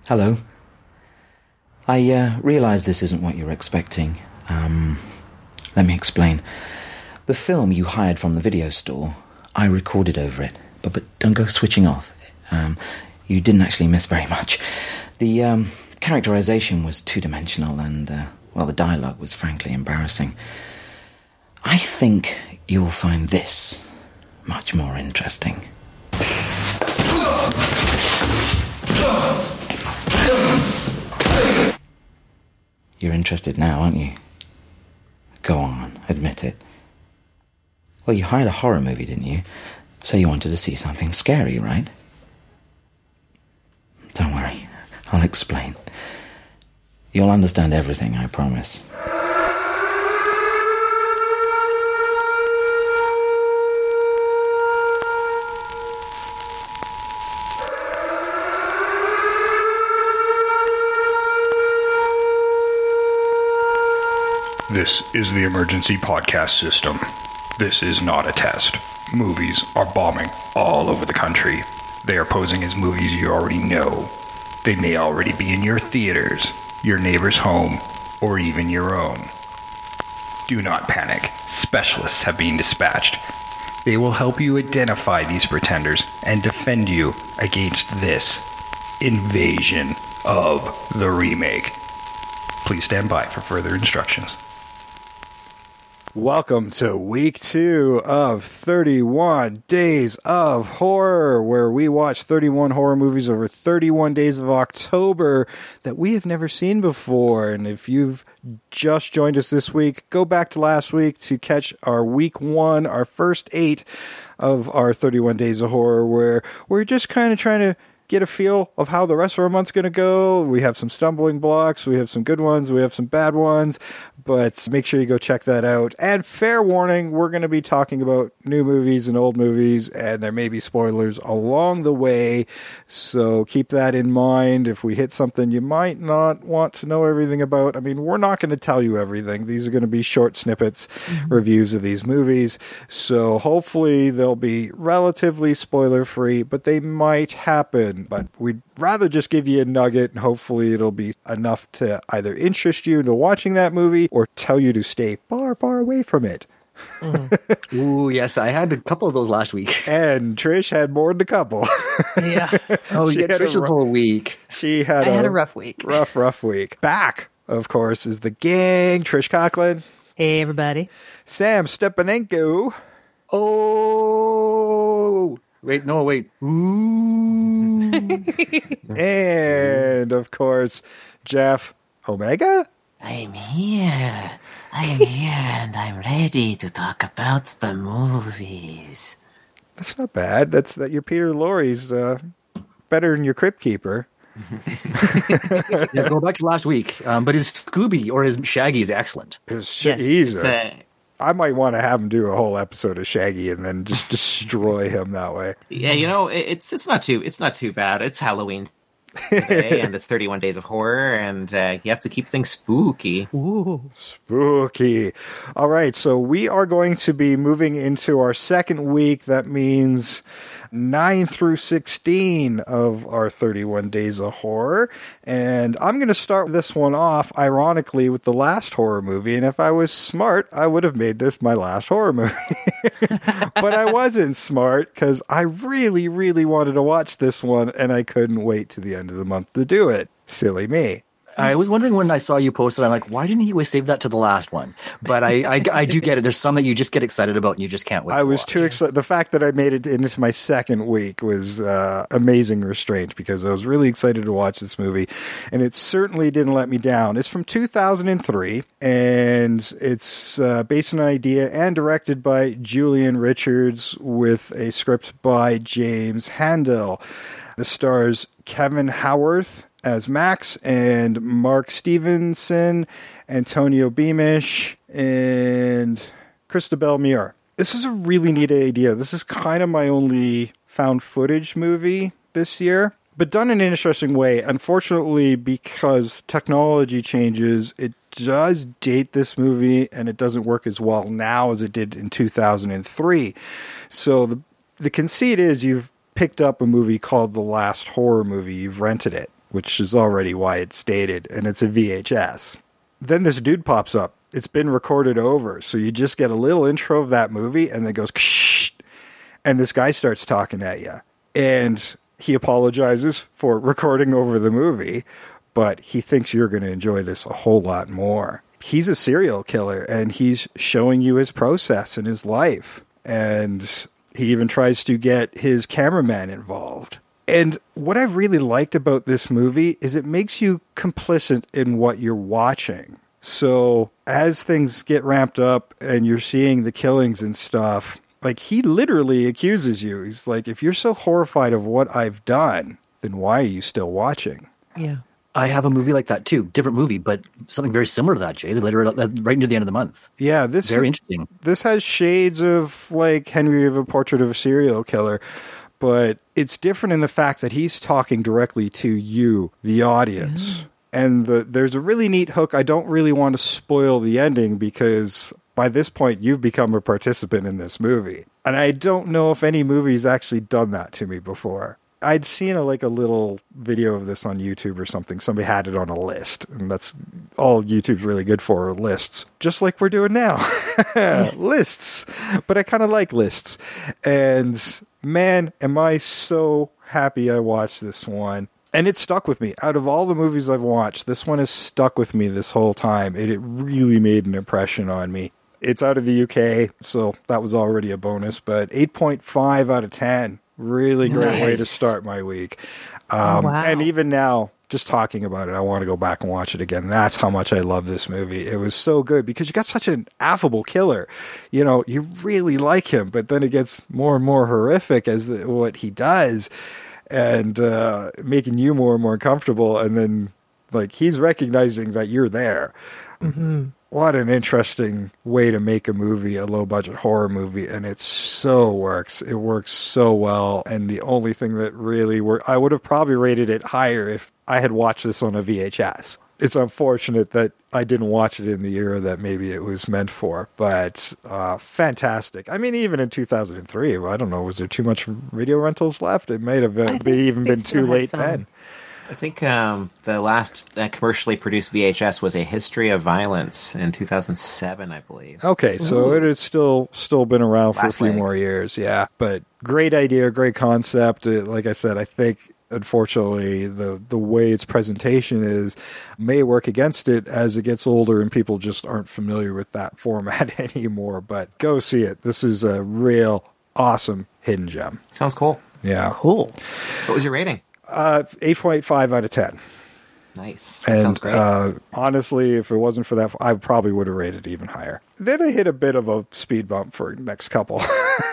Hello. I realise this isn't what you're expecting. Let me explain. The film you hired from the video store, I recorded over it. But don't go switching off. You didn't actually miss very much. The characterisation was two-dimensional and, the dialogue was frankly embarrassing. I think you'll find this much more interesting. You're interested now, aren't you? Go on, admit it. Well, you hired a horror movie, didn't you? So you wanted to see something scary, right? Don't worry, I'll explain. You'll understand everything, I promise. This is the emergency podcast system. This is not a test. Movies are bombing all over the country. They are posing as movies you already know. They may already be in your theaters, your neighbor's home, or even your own. Do not panic. Specialists have been dispatched. They will help you identify these pretenders and defend you against this invasion of the remake. Please stand by for further instructions. Welcome to week 2 of 31 Days of Horror, where we watch 31 horror movies over 31 days of October that we have never seen before. And if you've just joined us this week, go back to last week to catch our week 1, our first 8 of our 31 Days of Horror, where we're just kind of trying to get a feel of how the rest of our month's going to go. We have some stumbling blocks, we have some good ones, we have some bad ones, but make sure you go check that out. And fair warning, we're going to be talking about new movies and old movies, and there may be spoilers along the way, so keep that in mind. If we hit something you might not want to know everything about, I mean, we're not going to tell you everything. These are going to be short snippets, reviews of these movies, so hopefully they'll be relatively spoiler-free, but they might happen. But we'd rather just give you a nugget, and hopefully it'll be enough to either interest you into watching that movie or tell you to stay far, far away from it. Ooh, yes, I had a couple of those last week. And Trish had more than a couple. Yeah. Oh, yeah, Trish had a full week. She had I had a rough week. Rough week. Back, of course, is the gang. Trish Conklin. Hey, everybody. Sam Stepanenko. Oh! Wait. Ooh. And, of course, Jeff Omega. I'm here, and I'm ready to talk about the movies. That's not bad. That's that your Peter Lorre's better than your Crypt Keeper. Yeah, go back to last week. But his Scooby or his Shaggy is excellent. I might want to have him do a whole episode of Shaggy and then just destroy him that way. Yeah, you know, it's not too bad. It's Halloween today, and it's 31 Days of Horror, and you have to keep things spooky. Ooh. Spooky. All right, so we are going to be moving into our second week. That means 9 through 16 of our 31 Days of Horror. And I'm going to start this one off, ironically, with the last horror movie. And if I was smart, I would have made this my last horror movie. But I wasn't smart because I really, really wanted to watch this one, and I couldn't wait to the end of the month to do it. Silly me. I was wondering when I saw you post it, I'm like, why didn't he always save that to the last one? But I do get it. There's some that you just get excited about and you just can't wait. I was too excited. The fact that I made it into my second week was amazing restraint because I was really excited to watch this movie, and it certainly didn't let me down. It's from 2003, and it's based on an idea and directed by Julian Richards with a script by James Handel. This stars Kevin Howarth as Max, and Mark Stevenson, Antonio Beamish, and Christabel Muir. This is a really neat idea. This is kind of my only found footage movie this year, but done in an interesting way. Unfortunately, because technology changes, it does date this movie, and it doesn't work as well now as it did in 2003. So the conceit is you've picked up a movie called The Last Horror Movie. You've rented it. which is already why it's dated, and it's a VHS. Then this dude pops up. It's been recorded over, so you just get a little intro of that movie, and then goes, ksh, and this guy starts talking at you. And he apologizes for recording over the movie, but he thinks you're going to enjoy this a whole lot more. He's a serial killer, and he's showing you his process and his life. And he even tries to get his cameraman involved. And what I really liked about this movie is it makes you complicit in what you're watching. So as things get ramped up and you're seeing the killings and stuff, like, he literally accuses you. He's like, if you're so horrified of what I've done, then why are you still watching? Yeah. I have a movie like that too. Different movie, but something very similar to that, Jay. Later, right near the end of the month. Yeah, this very interesting. This has shades of like Henry of a Portrait of a Serial Killer, but it's different in the fact that he's talking directly to you, the audience. Yeah. And there's a really neat hook. I don't really want to spoil the ending because by this point you've become a participant in this movie. And I don't know if any movie's actually done that to me before. I'd seen a little video of this on YouTube or something. Somebody had it on a list, and that's all YouTube's really good for, are lists. Just like we're doing now. Yes. Lists. But I kind of like lists. And man, am I so happy I watched this one. And it stuck with me. Out of all the movies I've watched, this one has stuck with me this whole time. It really made an impression on me. It's out of the UK, so that was already a bonus, but 8.5 out of 10. Really great way to start my week. Wow. And even now, just talking about it, I want to go back and watch it again. That's how much I love this movie. It was so good because you got such an affable killer. You know, you really like him, but then it gets more and more horrific as what he does, and making you more and more comfortable. And then, like, he's recognizing that you're there. Mm-hmm. What an interesting way to make a movie, a low-budget horror movie, and it so works. It works so well, and the only thing that really worked, I would have probably rated it higher if I had watched this on a VHS. It's unfortunate that I didn't watch it in the era that maybe it was meant for, but fantastic. I mean, even in 2003, I don't know, was there too much video rentals left? It might have even been too late then. I think the last commercially produced VHS was A History of Violence in 2007, I believe. Okay, so it has still been around for a few more years, yeah. But great idea, great concept. Like I said, I think, unfortunately, the way its presentation is may work against it as it gets older and people just aren't familiar with that format anymore. But go see it. This is a real awesome hidden gem. Sounds cool. Yeah. Cool. What was your rating? 8.5 out of 10. Nice. That sounds great. Honestly, if it wasn't for that, I probably would have rated even higher. Then I hit a bit of a speed bump for next couple.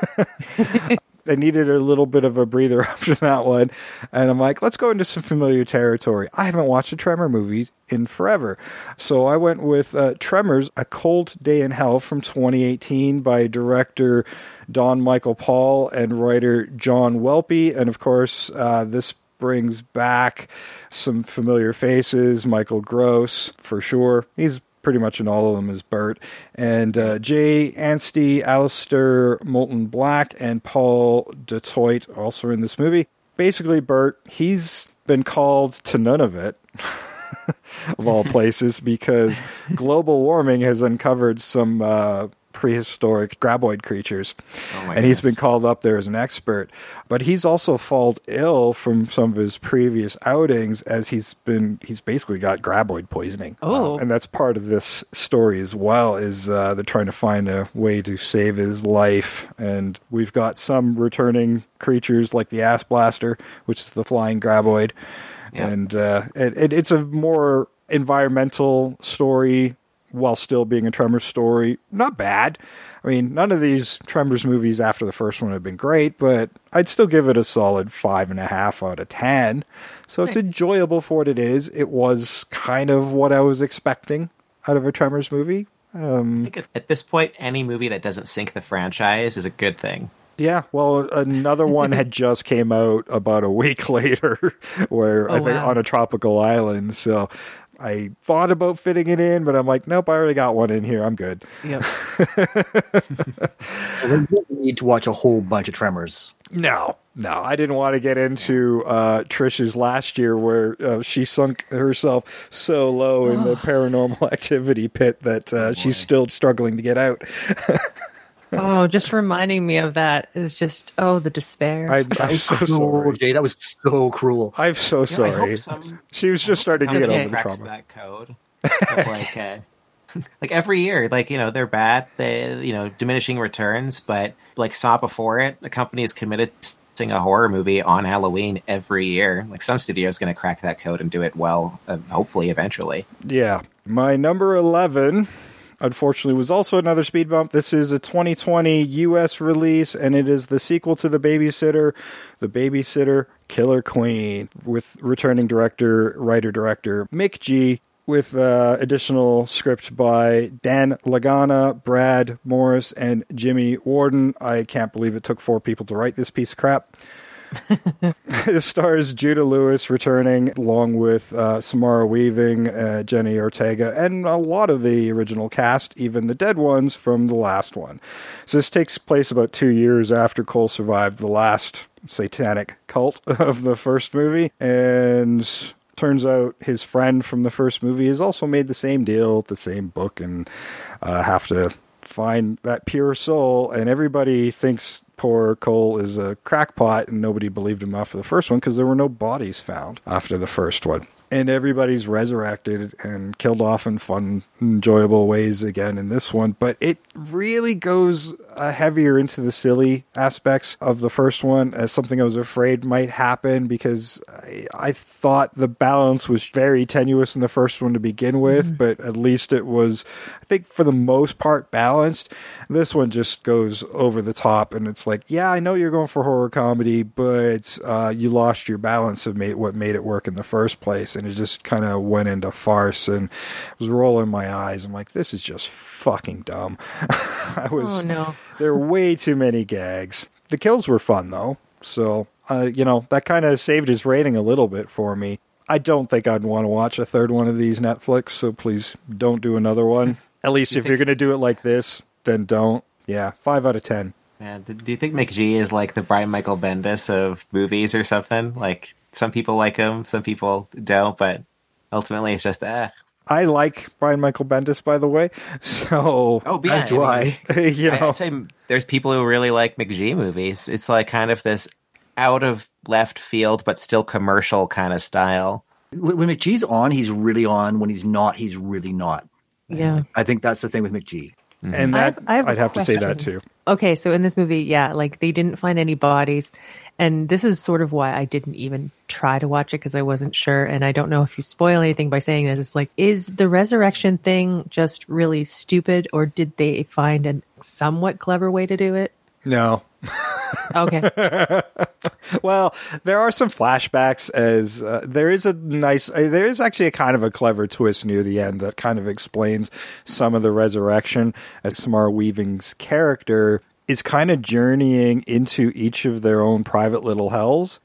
I needed a little bit of a breather after that one. And I'm like, let's go into some familiar territory. I haven't watched a Tremor movie in forever. So I went with Tremors, A Cold Day in Hell from 2018 by director Don Michael Paul and writer John Welpe. And of course, this brings back some familiar faces. Michael Gross, for sure. He's pretty much in all of them as Bert. And Jay Anstey, Alistair Moulton Black, and Paul Dutoit also in this movie. Basically, Bert, he's been called to none of it, of all places, because global warming has uncovered some prehistoric graboid creatures. And he's been called up there as an expert. But he's also fallen ill from some of his previous outings, as he's basically got graboid poisoning. And that's part of this story as well, is they're trying to find a way to save his life. And we've got some returning creatures like the Ass Blaster, which is the flying graboid. Yeah. And it's a more environmental story while still being a Tremors story. Not bad. I mean, none of these Tremors movies after the first one have been great, but I'd still give it a solid 5.5 out of 10. So it's enjoyable for what it is. It was kind of what I was expecting out of a Tremors movie. I think at this point, any movie that doesn't sink the franchise is a good thing. Yeah, well, another one had just came out about a week later, where I think on a tropical island. So I thought about fitting it in, but I'm like, nope, I already got one in here. I'm good. Yep. We don't need to watch a whole bunch of Tremors. No. No, I didn't want to get into Trish's last year where she sunk herself so low in the paranormal activity pit that she's still struggling to get out. Oh, just reminding me of that is just, the despair. I'm so sorry. Jay, that was so cruel. I'm so I sorry. hope She was just starting to get over the cracks trauma. that code. That's like, like every year, like, they're bad. They, diminishing returns, but like saw before it, the company is committed to a horror movie on Halloween every year. Like some studio is going to crack that code and do it well, hopefully eventually. Yeah. My number 11, unfortunately, was also another speed bump. This is a 2020 U.S. release, and it is the sequel to The Babysitter, Killer Queen, with returning writer-director Mick G., with additional script by Dan Lagana, Brad Morris, and Jimmy Warden. I can't believe it took 4 people to write this piece of crap. It stars Judah Lewis returning, along with Samara Weaving, Jenny Ortega, and a lot of the original cast, even the dead ones from the last one. So this takes place about 2 years after Cole survived the last satanic cult of the first movie, and turns out his friend from the first movie has also made the same deal, the same book, and have to find that pure soul. And everybody thinks poor Cole is a crackpot, and nobody believed him after the first one because there were no bodies found after the first one. And everybody's resurrected and killed off in fun, enjoyable ways again in this one. But it really goes heavier into the silly aspects of the first one, as something I was afraid might happen, because I thought the balance was very tenuous in the first one to begin with, but at least it was, I think, for the most part, balanced. This one just goes over the top, and it's like, yeah, I know you're going for horror comedy, but you lost your balance of what made it work in the first place. And it just kind of went into farce, and I was rolling my eyes. I'm like, this is just fucking dumb. Oh, no. There were way too many gags. The kills were fun, though. So, that kind of saved his rating a little bit for me. I don't think I'd want to watch a third one of these Netflix, so please don't do another one. At least if you're going to do it like this, then don't. Yeah, 5 out of 10. Man, do you think McG is like the Brian Michael Bendis of movies or something? Like, some people like him, some people don't, but ultimately it's just, I like Brian Michael Bendis, by the way, so... Oh, yeah, As do I. I'd say there's people who really like McG movies. It's like kind of this out of left field, but still commercial kind of style. When McGee's on, he's really on. When he's not, he's really not. Yeah. I think that's the thing with McG. And that, I have a I'd have to say question. that, too. Okay, so in this movie, yeah, like they didn't find any bodies. And this is sort of why I didn't even try to watch it, because I wasn't sure. And I don't know if you spoil anything by saying this. It's like, is the resurrection thing just really stupid, or did they find a somewhat clever way to do it? No. Okay. Well, there are some flashbacks, as there is actually a kind of a clever twist near the end that kind of explains some of the resurrection, as Samara Weaving's character is kind of journeying into each of their own private little hells,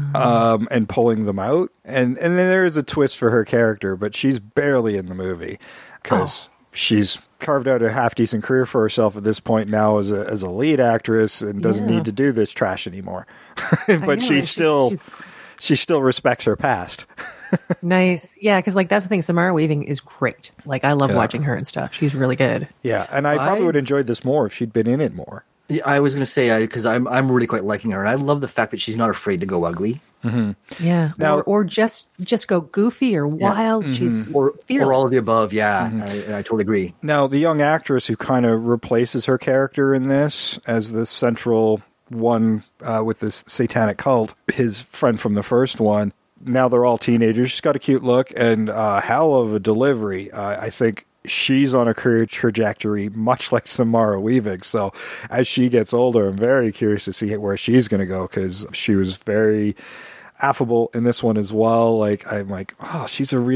and pulling them out. And then there is a twist for her character, but she's barely in the movie because she's carved out a half-decent career for herself at this point now as a lead actress, and doesn't need to do this trash anymore. But she still respects her past. Nice. Yeah, because like that's the thing. Samara Weaving is great. Like I love watching her and stuff. She's really good. Yeah, and I probably would have enjoyed this more if she'd been in it more. Yeah, I was going to say, because I'm really quite liking her. I love the fact that she's not afraid to go ugly. Yeah. Now- or just go goofy or wild. She's fearless. Or all of the above, yeah. I totally agree. Now, the young actress who kind of replaces her character in this as the central one with this satanic cult, his friend from the first one, now they're all teenagers. She's got a cute look and hell of a delivery. I think she's on a career trajectory much like Samara Weaving. So as she gets older, I'm very curious to see where she's going to go, because she was very affable in this one as well. Like, I'm like, oh,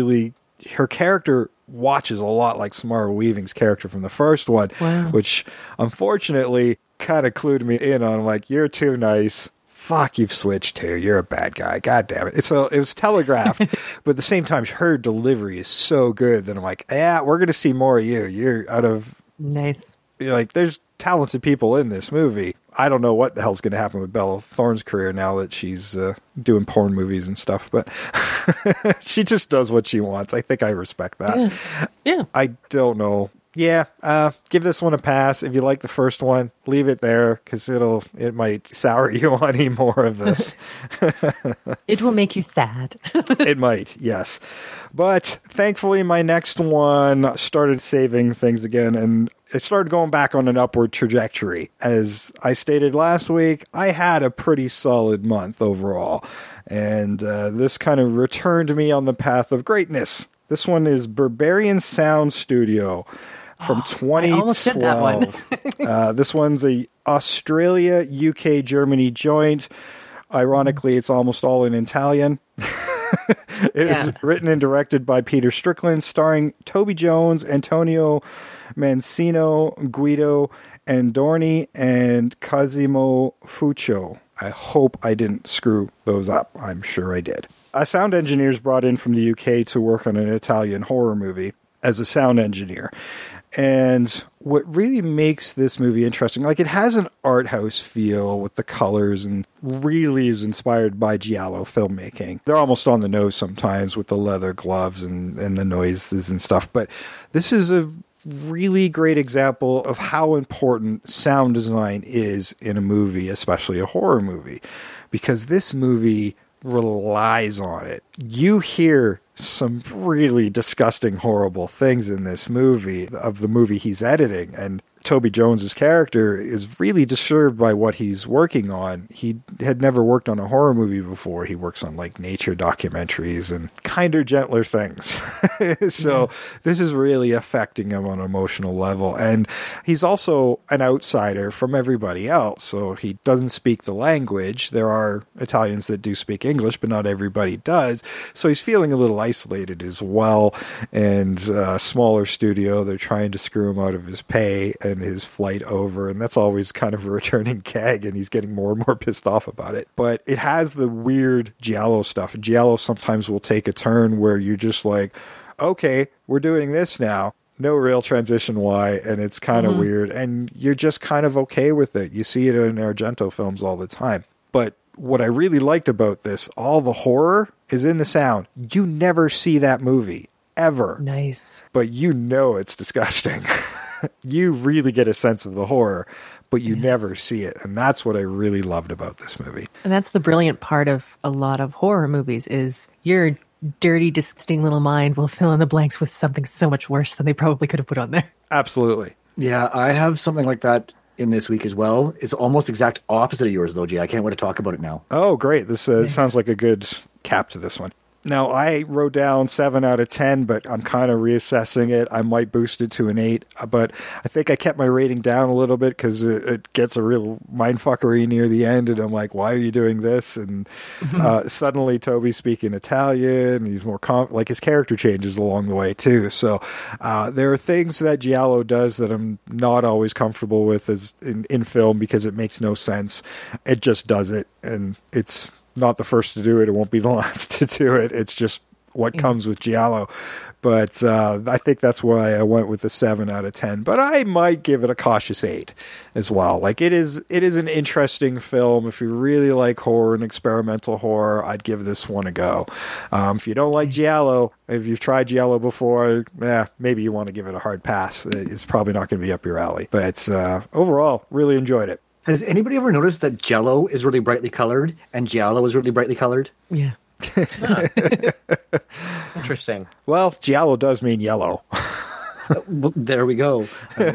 her character watches a lot like Samara Weaving's character from the first one, which unfortunately kind of clued me in on, like, you're too nice. Fuck, you've switched too. You're a bad guy. God damn it. So it was telegraphed, but at the same time, her delivery is so good that I'm like, yeah, we're going to see more of you. You're out of... Nice. Like, there's talented people in this movie. I don't know what the hell's going to happen with Bella Thorne's career now that she's doing porn movies and stuff, but she just does what she wants. I think I respect that. Yeah. I don't know. Yeah, give this one a pass. If you like the first one, leave it there because it might sour you on any more of this. It will make you sad. It might, yes. But thankfully, my next one started saving things again, and it started going back on an upward trajectory. As I stated last week, I had a pretty solid month overall, and this kind of returned me on the path of greatness. This one is Berberian Sound Studio from 2012. I almost did that one. This one's a Australia, UK, Germany joint. Ironically, it's almost all in Italian. It was written and directed by Peter Strickland, starring Toby Jones, Antonio Mancino, Guido Andorni, and Cosimo Fuccio. I hope I didn't screw those up. I'm sure I did. A sound engineer is brought in from the UK to work on an Italian horror movie as a sound engineer. And what really makes this movie interesting, like it has an art house feel with the colors and really is inspired by Giallo filmmaking. They're almost on the nose sometimes with the leather gloves and the noises and stuff. But this is a really great example of how important sound design is in a movie, especially a horror movie, because this movie relies on it. You hear some really disgusting, horrible things in this movie, of the movie he's editing, and Toby Jones's character is really disturbed by what he's working on. He had never worked on a horror movie before. He works on like nature documentaries and kinder, gentler things. So this is really affecting him on an emotional level. And he's also an outsider from everybody else. So he doesn't speak the language. There are Italians that do speak English, but not everybody does. So he's feeling a little isolated as well. And smaller studio, they're trying to screw him out of his pay and his flight over, and that's always kind of a returning gag, and he's getting more and more pissed off about it. But it has the weird Giallo stuff. Giallo sometimes will take a turn where you're just like, okay, we're doing this now. No real transition why, and it's kind of weird, and you're just kind of okay with it. You see it in Argento films all the time. But what I really liked about this, all the horror is in the sound. You never see that movie, ever. Nice. But you know it's disgusting. You really get a sense of the horror, but you never see it. And that's what I really loved about this movie. And that's the brilliant part of a lot of horror movies is your dirty, disgusting little mind will fill in the blanks with something so much worse than they probably could have put on there. Absolutely. Yeah, I have something like that in this week as well. It's almost exact opposite of yours, though, Jay. I can't wait to talk about it now. Oh, great. This sounds like a good cap to this one. Now, I wrote down 7 out of 10, but I'm kind of reassessing it. I might boost it to an 8, but I think I kept my rating down a little bit because it gets a real mindfuckery near the end, and I'm like, why are you doing this? And suddenly Toby's speaking Italian, and he's more like his character changes along the way too. So there are things that Giallo does that I'm not always comfortable with as in film because it makes no sense. It just does it, and it's not the first to do it. It won't be the last to do it. It's just what comes with Giallo. But I think that's why I went with a 7 out of 10. But I might give it a cautious 8 as well. Like it is an interesting film. If you really like horror and experimental horror, I'd give this one a go. If you don't like Giallo, if you've tried Giallo before, maybe you want to give it a hard pass. It's probably not going to be up your alley. But overall, really enjoyed it. Has anybody ever noticed that Jell-O is really brightly colored and Giallo is really brightly colored? Yeah. Interesting. Well, Giallo does mean yellow. Well, there we go.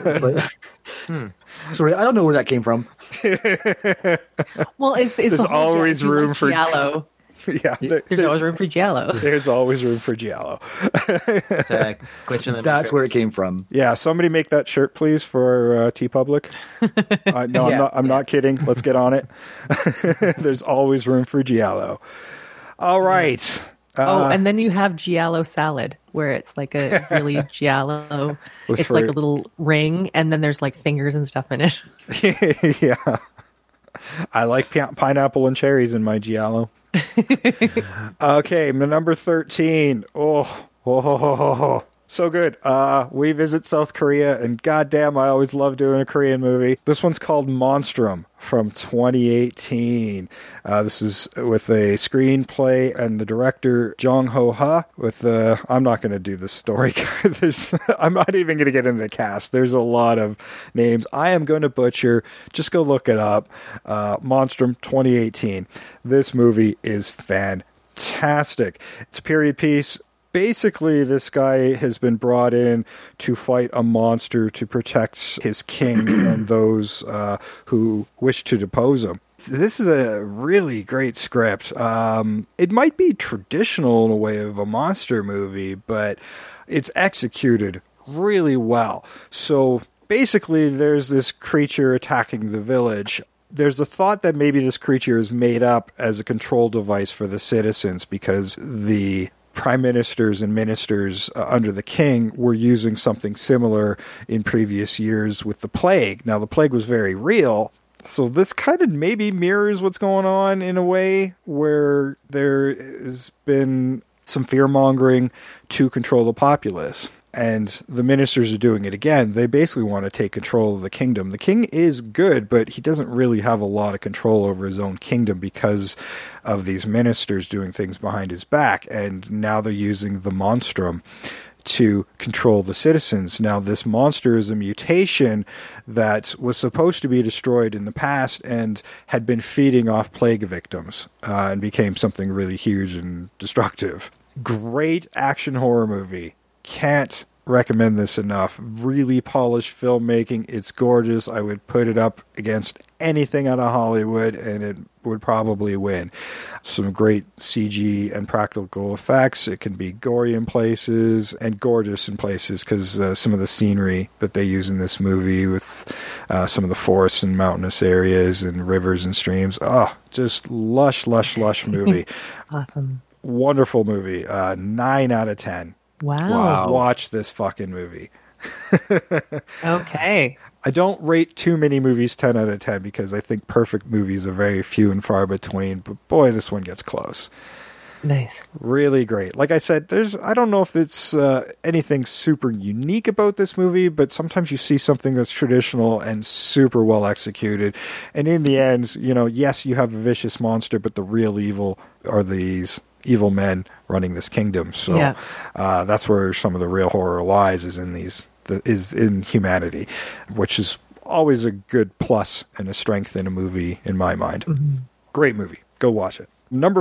Sorry, I don't know where that came from. Well, it's There's the whole always Giallo. room for Giallo. Yeah, There's always room for Giallo. There's always room for Giallo. It's a glitch in the That's where it Matrix. came from. Yeah, somebody make that shirt, please, for TeePublic. No, Yeah. I'm not kidding. Let's get on it. There's always room for Giallo. All right. And then you have Giallo salad, where it's like a really Giallo. With It's like a fruit. little ring, and then there's like fingers and stuff in it. Yeah. I like pineapple and cherries in my Giallo. Okay, my number 13. So good. We visit South Korea, and goddamn, I always love doing a Korean movie. This one's called Monstrum from 2018. This is with a screenplay and the director Jong Ho-ha. With I'm not going to do this story. I'm not even going to get into the cast. There's a lot of names I am going to butcher. Just go look it up. Monstrum 2018. This movie is fantastic. It's a period piece. Basically, this guy has been brought in to fight a monster to protect his king and those who wish to depose him. This is a really great script. It might be traditional in a way of a monster movie, but it's executed really well. So basically, there's this creature attacking the village. There's a thought that maybe this creature is made up as a control device for the citizens because the prime ministers and ministers under the king were using something similar in previous years with the plague. Now, the plague was very real, so this kind of maybe mirrors what's going on in a way where there has been some fear-mongering to control the populace. And the ministers are doing it again. They basically want to take control of the kingdom. The king is good, but he doesn't really have a lot of control over his own kingdom because of these ministers doing things behind his back. And now they're using the monstrum to control the citizens. Now, this monster is a mutation that was supposed to be destroyed in the past and had been feeding off plague victims and became something really huge and destructive. Great action horror movie. Can't recommend this enough. Really polished filmmaking. It's gorgeous. I would put it up against anything out of Hollywood, and it would probably win. Some great CG and practical effects. It can be gory in places and gorgeous in places because some of the scenery that they use in this movie with some of the forests and mountainous areas and rivers and streams. Oh, just lush movie. Awesome. Wonderful movie. 9 out of 10. Wow. Watch this fucking movie. Okay. I don't rate too many movies 10 out of 10 because I think perfect movies are very few and far between, but boy, this one gets close. Nice. Really great. Like I said, I don't know if it's anything super unique about this movie, but sometimes you see something that's traditional and super well executed. And in the end, yes, you have a vicious monster, but the real evil are these evil men running this kingdom. So that's where some of the real horror lies, is in humanity, which is always a good plus and a strength in a movie in my mind. Mm-hmm. Great movie. Go watch it. Number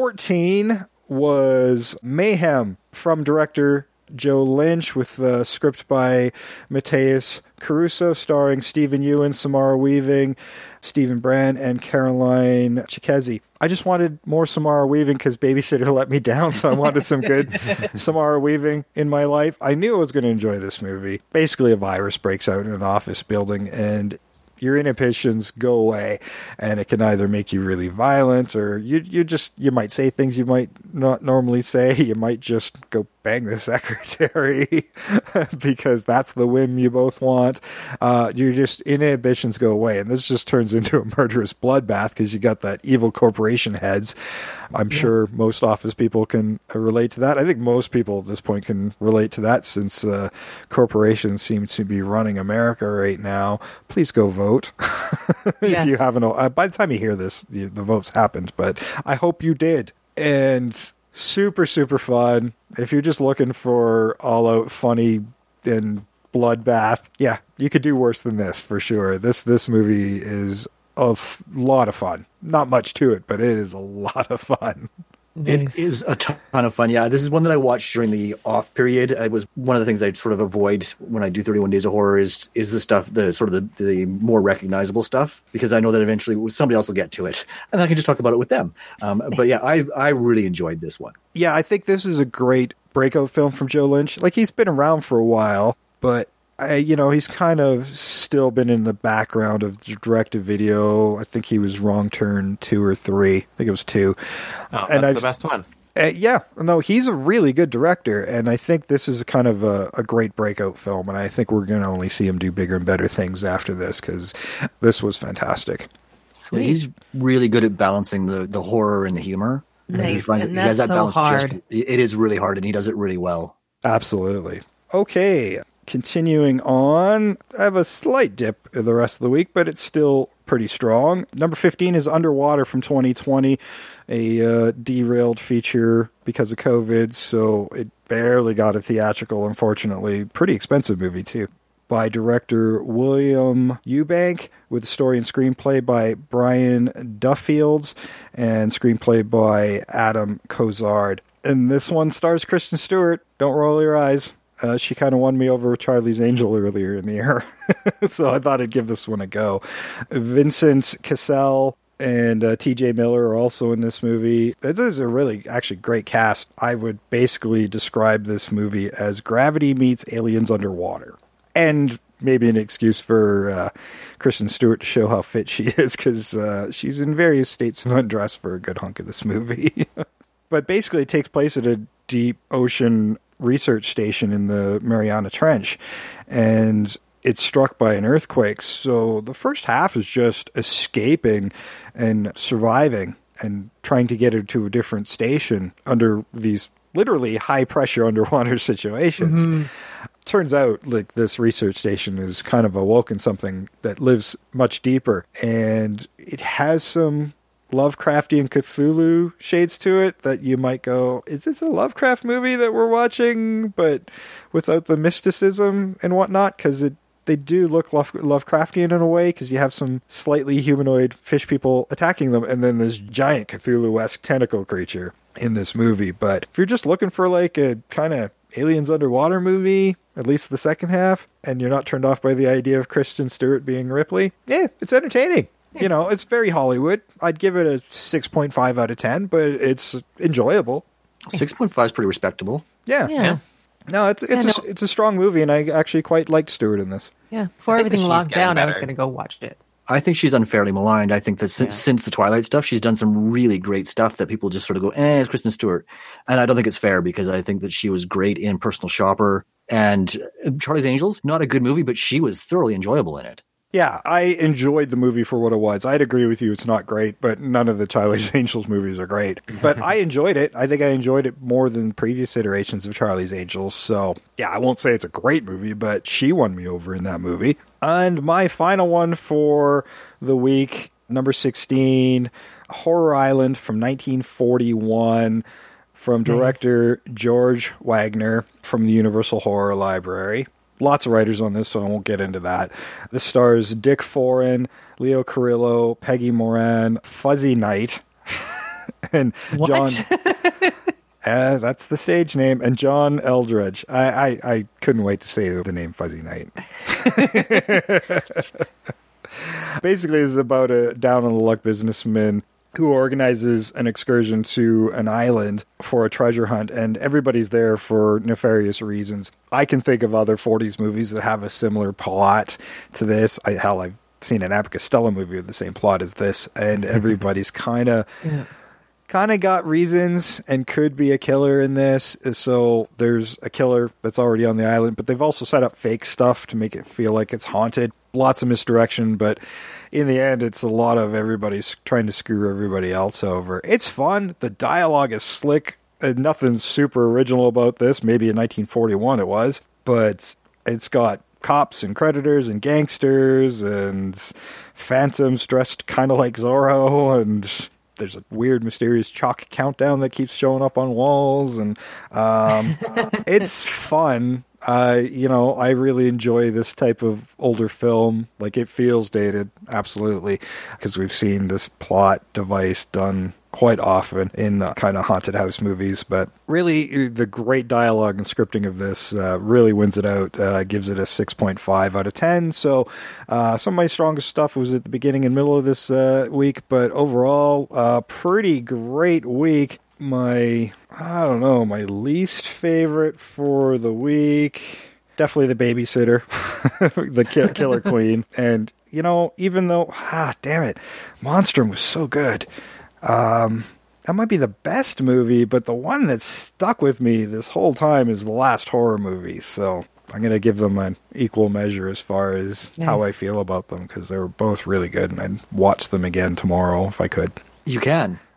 14 was Mayhem from director Joe Lynch with a script by Mateus Caruso, starring Stephen Ewan, Samara Weaving, Stephen Brand, and Caroline Chikezi. I just wanted more Samara Weaving because Babysitter let me down, so I wanted some good Samara Weaving in my life. I knew I was going to enjoy this movie. Basically, a virus breaks out in an office building, and your inhibitions go away, and it can either make you really violent, or you might say things you might not normally say. You might just go bang the secretary because that's the whim you both want. Inhibitions go away, and this just turns into a murderous bloodbath because you got that evil corporation heads. I'm sure most office people can relate to that. I think most people at this point can relate to that, since corporations seem to be running America right now. Please go vote. If you haven't, by the time you hear this, the votes happened, but I hope you did. And super, super fun. If you're just looking for all-out funny and bloodbath, yeah, you could do worse than this for sure. This movie is a lot of fun. Not much to it, but it is a lot of fun. It is a ton of fun. Yeah, this is one that I watched during the off period. It was one of the things I sort of avoid when I do 31 Days of Horror is the stuff, the more recognizable stuff, because I know that eventually somebody else will get to it, and I can just talk about it with them. But yeah, I really enjoyed this one. Yeah, I think this is a great breakout film from Joe Lynch. Like, he's been around for a while, but he's kind of still been in the background of direct-to-video. I think he was Wrong Turn 2 or 3. I think it was 2. Oh, that's the best one. He's a really good director, and I think this is kind of a great breakout film, and I think we're going to only see him do bigger and better things after this, because this was fantastic. Sweet. He's really good at balancing the horror and the humor. Nice. And he has that so balance hard. it is really hard, and he does it really well. Absolutely. Okay, continuing on, I have a slight dip in the rest of the week, but it's still pretty strong. Number 15 is Underwater from 2020, a derailed feature because of COVID, so it barely got a theatrical, unfortunately. Pretty expensive movie, too. By director William Eubank, with a story and screenplay by Brian Duffield, and screenplay by Adam Cozard. And this one stars Kristen Stewart. Don't roll your eyes. She kind of won me over with Charlie's Angel earlier in the year. So I thought I'd give this one a go. Vincent Cassel and TJ Miller are also in this movie. This is a really, actually great cast. I would basically describe this movie as Gravity meets Aliens Underwater. And maybe an excuse for Kristen Stewart to show how fit she is, because she's in various states of undress for a good hunk of this movie. But basically it takes place at a deep ocean research station in the Mariana Trench, and it's struck by an earthquake. So the first half is just escaping and surviving and trying to get her to a different station under these literally high pressure underwater situations. Mm-hmm. Turns out like this research station is kind of awoken something that lives much deeper, and it has some Lovecraftian Cthulhu shades to it that you might go, is this a Lovecraft movie that we're watching, but without the mysticism and whatnot? Because they do look Lovecraftian in a way, because you have some slightly humanoid fish people attacking them, and then this giant Cthulhu-esque tentacle creature in this movie. But if you're just looking for like a kind of Aliens Underwater movie, at least the second half, and you're not turned off by the idea of Kristen Stewart being Ripley, yeah, it's entertaining. You know, it's very Hollywood. I'd give it a 6.5 out of 10, but it's enjoyable. 6.5 is pretty respectable. Yeah. No, it's a strong movie, and I actually quite liked Stewart in this. Yeah, before everything locked down, I was going to go watch it. I think she's unfairly maligned. I think that since the Twilight stuff, she's done some really great stuff that people just sort of go, it's Kristen Stewart. And I don't think it's fair, because I think that she was great in Personal Shopper, and Charlie's Angels, not a good movie, but she was thoroughly enjoyable in it. Yeah, I enjoyed the movie for what it was. I'd agree with you, it's not great, but none of the Charlie's Angels movies are great. But I enjoyed it. I think I enjoyed it more than previous iterations of Charlie's Angels. So, yeah, I won't say it's a great movie, but she won me over in that movie. And my final one for the week, number 16, Horror Island from 1941, from director George Wagner from the Universal Horror Library. Lots of writers on this, so I won't get into that. This stars Dick Foran, Leo Carrillo, Peggy Moran, Fuzzy Knight, and John... that's the stage name. And John Eldredge. I couldn't wait to say the name Fuzzy Knight. Basically, it's about a down-on-the-luck businessman who organizes an excursion to an island for a treasure hunt, and everybody's there for nefarious reasons. I can think of other 40s movies that have a similar plot to this. I've seen an Abbott Costello movie with the same plot as this, and everybody's kind of got reasons and could be a killer in this. So there's a killer that's already on the island, but they've also set up fake stuff to make it feel like it's haunted. Lots of misdirection, but in the end, it's a lot of everybody's trying to screw everybody else over. It's fun. The dialogue is slick. Nothing super original about this. Maybe in 1941 it was, but it's got cops and creditors and gangsters and phantoms dressed kind of like Zorro, and there's a weird, mysterious chalk countdown that keeps showing up on walls, and it's fun. I really enjoy this type of older film. Like, it feels dated, absolutely, because we've seen this plot device done quite often in kind of haunted house movies. But really, the great dialogue and scripting of this really wins it out, gives it a 6.5 out of 10. So some of my strongest stuff was at the beginning and middle of this week, but overall, pretty great week. My least favorite for the week, definitely The Babysitter, the Killer Queen. And, even though, damn it, Monstrum was so good. That might be the best movie, but the one that's stuck with me this whole time is the last horror movie. So I'm going to give them an equal measure as far as how I feel about them, because they were both really good, and I'd watch them again tomorrow if I could. You can.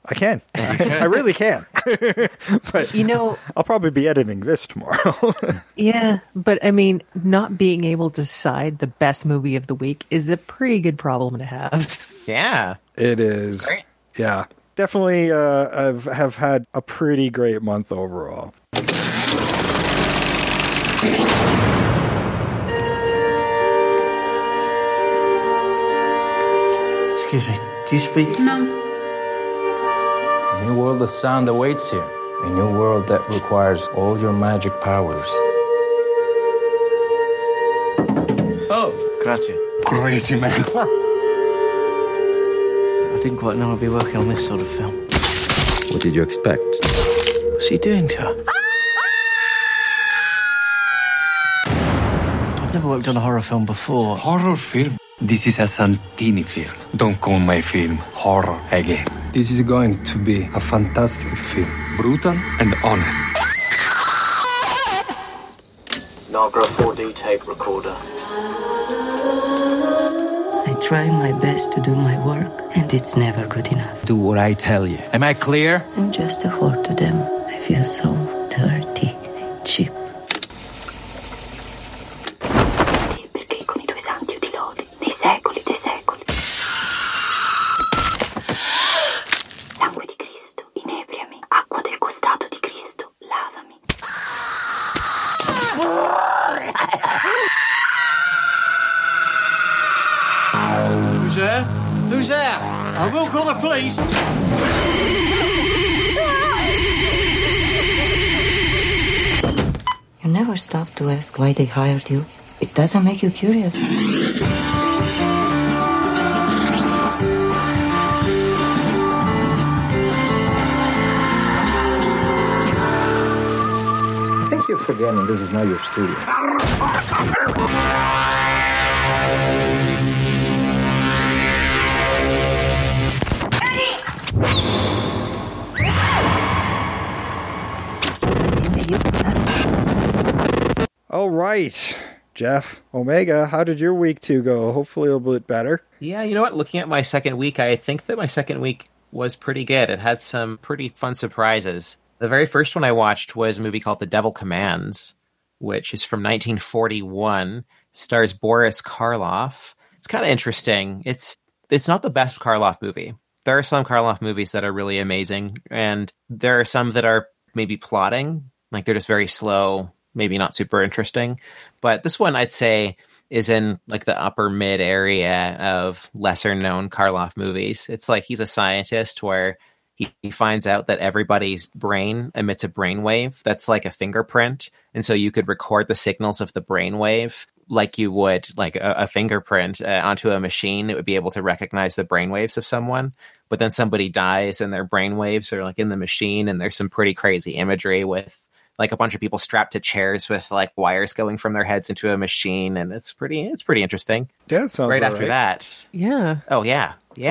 I can. I really can. But I'll probably be editing this tomorrow. Yeah, but I mean, not being able to decide the best movie of the week is a pretty good problem to have. Yeah. It is. Great. Yeah. Definitely have had a pretty great month overall. Excuse me, do you speak? No. A new world of sound awaits you. A new world that requires all your magic powers. Oh, grazie. Crazy man. I didn't quite know I'd be working on this sort of film. What did you expect? What's he doing to her? I've never worked on a horror film before. Horror film? This is a Santini film. Don't call my film horror again. This is going to be a fantastic film. Brutal and honest. Nagra 4D tape recorder. I try my best to do my work, and it's never good enough. Do what I tell you. Am I clear? I'm just a whore to them. I feel so dirty and cheap. Perché con I tuoi santi io ti lodi nei secoli dei secoli. Sangue di Cristo, inebriami. Acqua del costato di Cristo, lavami. Who's there? Who's there? I will call the police. You never stop to ask why they hired you. It doesn't make you curious. I think you're forgetting this is not your studio. All right, Jeff, Omega, how did your week 2 go? Hopefully a bit better. Yeah, you know what? Looking at my second week, I think that my second week was pretty good. It had some pretty fun surprises. The very first one I watched was a movie called The Devil Commands, which is from 1941. Stars Boris Karloff. It's kind of interesting. It's not the best Karloff movie. There are some Karloff movies that are really amazing, and there are some that are maybe plotting, like they're just very slow, maybe not super interesting. But this one, I'd say, is in like the upper mid area of lesser known Karloff movies. It's like he's a scientist where he finds out that everybody's brain emits a brainwave that's like a fingerprint. And so you could record the signals of the brainwave like you would like a fingerprint onto a machine. It would be able to recognize the brainwaves of someone. But then somebody dies and their brainwaves are like in the machine, and there's some pretty crazy imagery with like a bunch of people strapped to chairs with like wires going from their heads into a machine, and it's pretty interesting. Yeah, it sounds right all after right. that. Yeah. Oh yeah.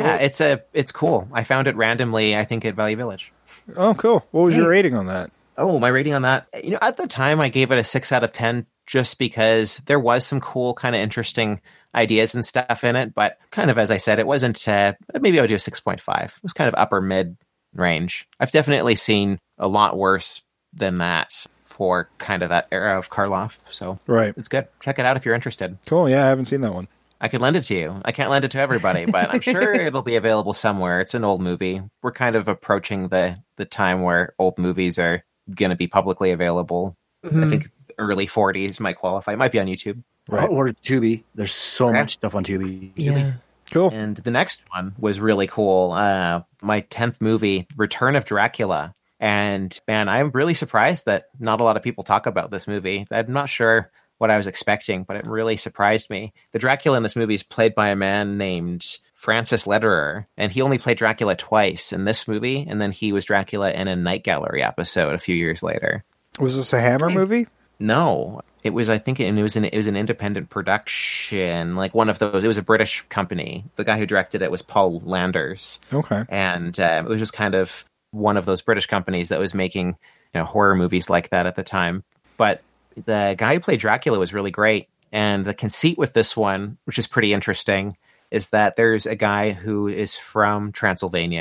It's cool. I found it randomly, I think, at Value Village. Oh, cool. What was your rating on that? Oh, my rating on that, at the time I gave it a 6 out of 10 just because there was some cool kind of interesting ideas and stuff in it, but kind of, as I said, it wasn't, maybe I would do a 6.5. It was kind of upper mid range. I've definitely seen a lot worse than that for kind of that era of Karloff. So Right. It's good. Check it out if you're interested. Cool. Yeah, I haven't seen that one. I could lend it to you. I can't lend it to everybody, but I'm sure it'll be available somewhere. It's an old movie. We're kind of approaching the time where old movies are going to be publicly available. I think early 40s might qualify. It might be on YouTube. Right. Or Tubi. There's so Okay. much stuff on Tubi. Yeah. Cool. And the next one was really cool. My 10th movie, Return of Dracula. And man, I'm really surprised that not a lot of people talk about this movie. I'm not sure what I was expecting, but it really surprised me. The Dracula in this movie is played by a man named Francis Lederer, and he only played Dracula twice in this movie, and then he was Dracula in a Night Gallery episode a few years later. Was this a Hammer movie? No, it was. I think it was an independent production, like one of those. It was a British company. The guy who directed it was Paul Landers. Okay. And it was just kind of one of those British companies that was making horror movies like that at the time. But the guy who played Dracula was really great. And the conceit with this one, which is pretty interesting, is that there's a guy who is from Transylvania,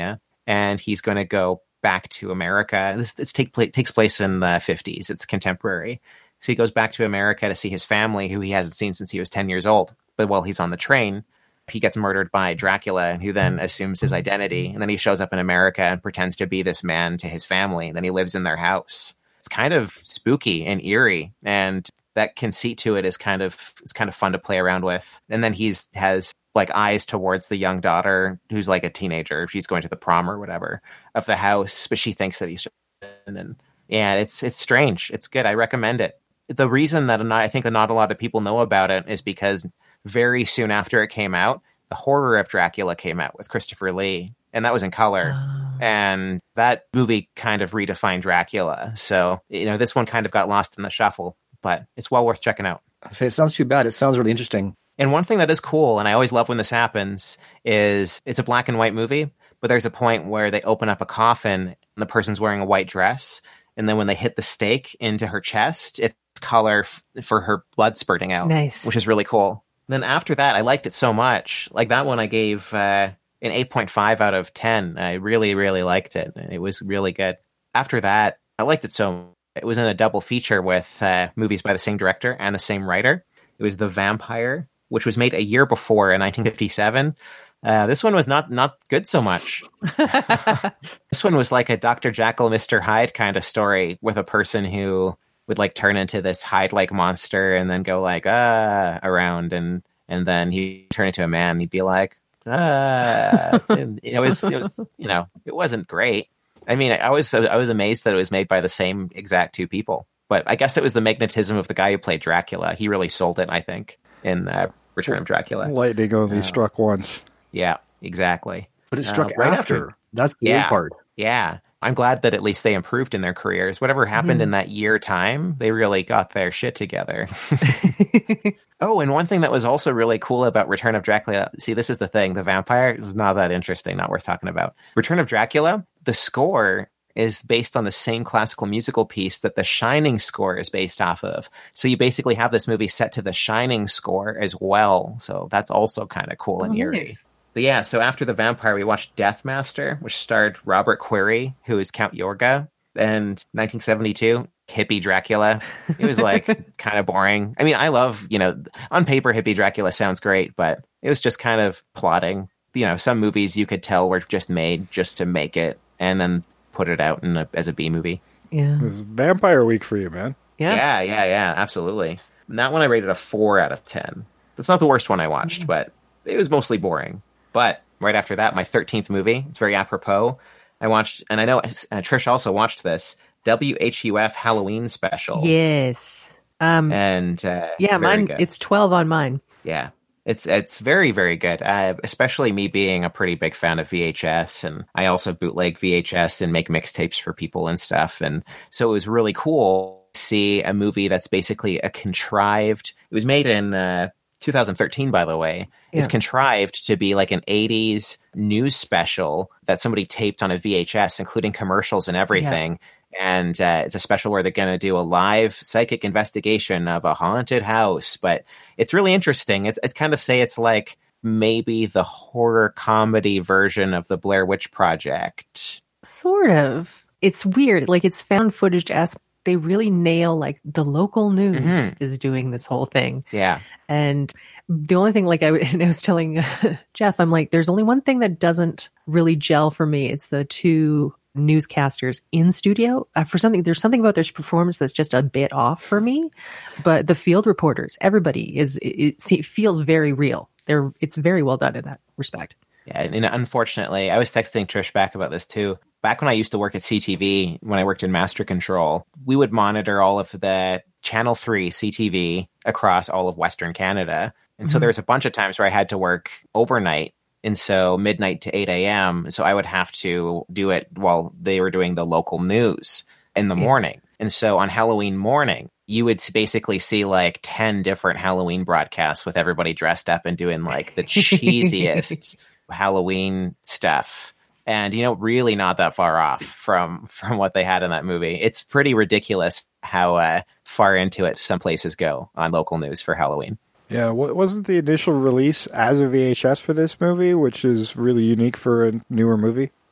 and he's going to go back to America. This takes place in the 50s. It's contemporary. So he goes back to America to see his family, who he hasn't seen since he was 10 years old. But while he's on the train, he gets murdered by Dracula, who then assumes his identity. And then he shows up in America and pretends to be this man to his family. Then he lives in their house. It's kind of spooky and eerie. And that conceit to it is kind of fun to play around with. And then has like eyes towards the young daughter who's like a teenager. She's going to the prom or whatever of the house, but she thinks that he's, and yeah, it's strange. It's good. I recommend it. The reason that I think not a lot of people know about it is because very soon after it came out, The Horror of Dracula came out with Christopher Lee, and that was in color. And that movie kind of redefined Dracula. So, this one kind of got lost in the shuffle, but it's well worth checking out. If it sounds too bad, it sounds really interesting. And one thing that is cool, and I always love when this happens, is it's a black and white movie, but there's a point where they open up a coffin and the person's wearing a white dress. And then when they hit the stake into her chest, it's color for her blood spurting out. Nice. Which is really cool. Then after that, I liked it so much. Like that one I gave an 8.5 out of 10. I really, really liked it. It was really good. After that, I liked it so much. It was in a double feature with movies by the same director and the same writer. It was The Vampire, which was made a year before in 1957. This one was not good so much. This one was like a Dr. Jekyll, Mr. Hyde kind of story with a person who would like turn into this Hyde-like monster and then go like around, and then he'd turn into a man. He'd be like and, it wasn't great. I mean, I was amazed that it was made by the same exact two people. But I guess it was the magnetism of the guy who played Dracula. He really sold it, I think, in Return of Dracula. Lightning only struck once. Yeah, exactly. But it struck right after. That's the weird part. Yeah. I'm glad that at least they improved in their careers. Whatever happened in that year time, they really got their shit together. Oh, and one thing that was also really cool about Return of Dracula, see, this is the thing. The Vampire is not that interesting, not worth talking about. Return of Dracula, the score is based on the same classical musical piece that the Shining score is based off of. So you basically have this movie set to the Shining score as well. So that's also kind of cool and eerie. Nice. But yeah, so after The Vampire, we watched Deathmaster, which starred Robert Query, who is Count Yorga, and 1972, hippie Dracula. It was like kind of boring. I mean, I love, on paper, hippie Dracula sounds great, but it was just kind of plotting. Some movies you could tell were just made just to make it and then put it out as a B movie. Yeah. It was Vampire Week for you, man. Yeah, absolutely. And that one I rated a 4 out of 10. That's not the worst one I watched, but it was mostly boring. But right after that, my 13th movie, it's very apropos, I watched, and I know Trish also watched this, WHUF Halloween Special. Yes. Mine, good. It's 12 on mine. Yeah. It's very, very good, especially me being a pretty big fan of VHS, and I also bootleg VHS and make mixtapes for people and stuff, and so it was really cool to see a movie that's basically a contrived, it was made in 2013, by the way. Yeah. It's contrived to be like an 80s news special that somebody taped on a VHS, including commercials and everything. Yeah. And it's a special where they're going to do a live psychic investigation of a haunted house. But it's really interesting. It's kind of it's like maybe the horror comedy version of the Blair Witch Project. Sort of. It's weird. Like, it's found footage-esque. They really nail, like, the local news is doing this whole thing. Yeah. And the only thing, like, I was telling Jeff, I'm like, there's only one thing that doesn't really gel for me. It's the two newscasters in studio. There's something about their performance that's just a bit off for me. But the field reporters, everybody it feels very real. It's very well done in that respect. Yeah, and unfortunately, I was texting Trish back about this too. Back when I used to work at CTV, when I worked in Master Control, we would monitor all of the Channel 3 CTV across all of Western Canada. And so there was a bunch of times where I had to work overnight. And so midnight to 8 a.m. So I would have to do it while they were doing the local news in the morning. And so on Halloween morning, you would basically see like 10 different Halloween broadcasts with everybody dressed up and doing like the cheesiest Halloween stuff. And, really not that far off from what they had in that movie. It's pretty ridiculous how far into it some places go on local news for Halloween. Yeah, wasn't the initial release as a VHS for this movie, which is really unique for a newer movie?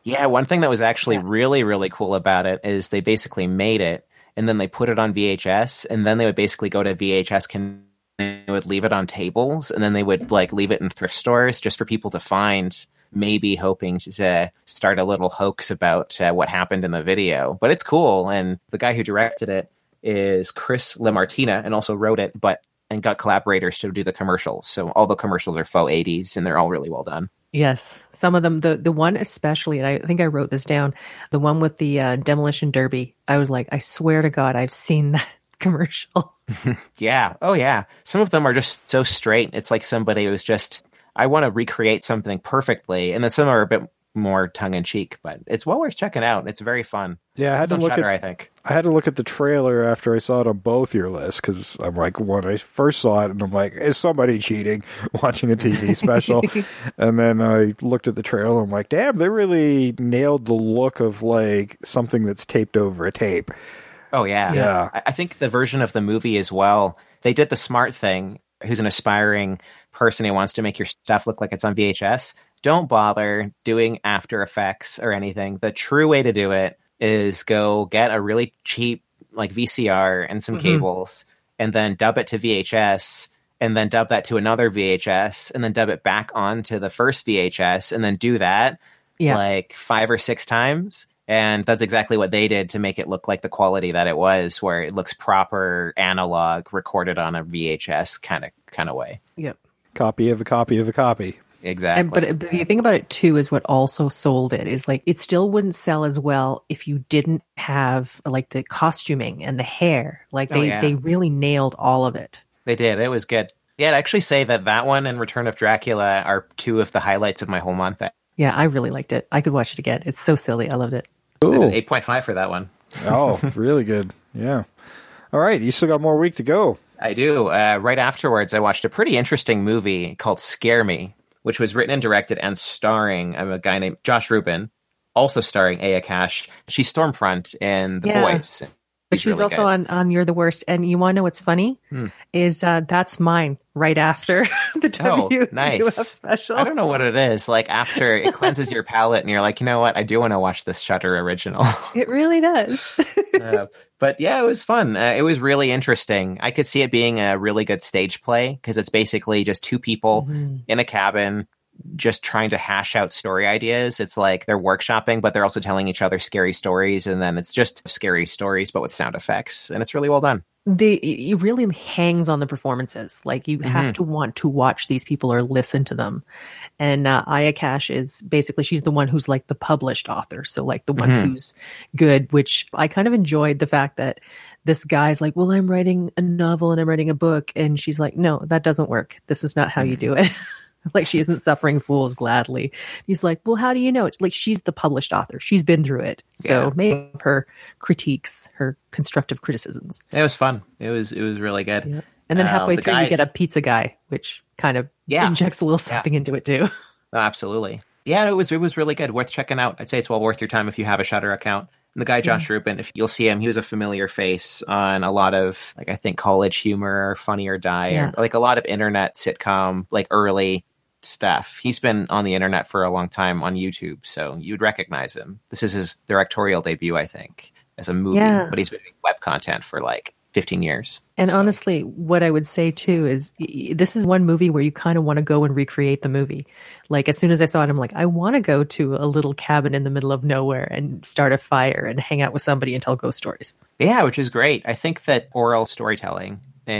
Yeah, one thing that was actually really, really cool about it is they basically made it, and then they put it on VHS, and then they would basically go to VHS and they would leave it on tables, and then they would like leave it in thrift stores just for people to find, maybe hoping to start a little hoax about what happened in the video. But it's cool, and the guy who directed it is Chris LaMartina, and also wrote it, and got collaborators to do the commercials. So all the commercials are faux 80s, and they're all really well done. Yes, some of them. The one especially, and I think I wrote this down, the one with the demolition derby. I was like, I swear to God, I've seen that commercial. Yeah. Oh, yeah. Some of them are just so straight. It's like somebody was just, I want to recreate something perfectly. And then some are a bit more tongue in cheek, but it's well worth checking out. It's very fun. Yeah, I had to look Shudder, at. I think I had to look at the trailer after I saw it on both your lists, because I'm like, when I first saw it, and I'm like, is somebody cheating watching a TV special? And then I looked at the trailer, and I'm like, damn, they really nailed the look of like something that's taped over a tape. Oh, yeah. Yeah. I think the version of the movie as well, they did the smart thing. Who's an aspiring person who wants to make your stuff look like it's on VHS? Don't bother doing After Effects or anything. The true way to do it is go get a really cheap like VCR and some cables, and then dub it to VHS, and then dub that to another VHS, and then dub it back onto the first VHS, and then do that like 5 or 6 times. And that's exactly what they did to make it look like the quality that it was, where it looks proper analog recorded on a VHS kind of way. Yep. Copy of a copy of a copy. Exactly. But the thing about it too is what also sold it is like it still wouldn't sell as well if you didn't have like the costuming and the hair. Like they really nailed all of it. They did. It was good. Yeah, I'd actually say that one and Return of Dracula are 2 of the highlights of my whole month. Yeah, I really liked it. I could watch it again. It's so silly. I loved it. Cool. 8.5 for that one. Oh, really good. Yeah. All right, you still got more week to go. I do. Right afterwards, I watched a pretty interesting movie called Scare Me, which was written and directed and starring a guy named Josh Rubin, also starring Aya Cash. She's Stormfront in The Boys. But she was really also good. on You're the Worst. And you want to know what's funny? Is that's mine right after the WWF nice. special. I don't know what it is. Like after it cleanses your palate and you're like, you know what? I do want to watch this Shudder original. It really does. But yeah, it was fun. It was really interesting. I could see it being a really good stage play because it's basically just 2 people in a cabin just trying to hash out story ideas. It's like they're workshopping, but they're also telling each other scary stories. And then it's just scary stories, but with sound effects. And it's really well done. It really hangs on the performances. Like you have to want to watch these people or listen to them. And Aya Cash is basically, she's the one who's like the published author. So like the one who's good, which I kind of enjoyed the fact that this guy's like, well, I'm writing a novel and I'm writing a book. And she's like, no, that doesn't work. This is not how you do it. Like she isn't suffering fools gladly. He's like, well, how do you know? It's like she's the published author. She's been through it. So maybe her critiques, her constructive criticisms. It was fun. It was really good. Yeah. And then halfway through, you get a pizza guy, which kind of injects a little something into it too. Oh, absolutely. Yeah, it was really good. Worth checking out. I'd say it's well worth your time if you have a Shudder account. And the guy, Josh Rubin, if you'll see him, he was a familiar face on a lot of, like, I think College Humor or Funny or Die, or like a lot of internet sitcom, like early stuff. He's been on the internet for a long time on YouTube, so you'd recognize him. This is his directorial debut, I think, as a movie, but he's been doing web content for like 15 years. And honestly, what I would say too is this is one movie where you kind of want to go and recreate the movie. Like as soon as I saw it, I'm like, I want to go to a little cabin in the middle of nowhere and start a fire and hang out with somebody and tell ghost stories. Yeah, which is great. I think that oral storytelling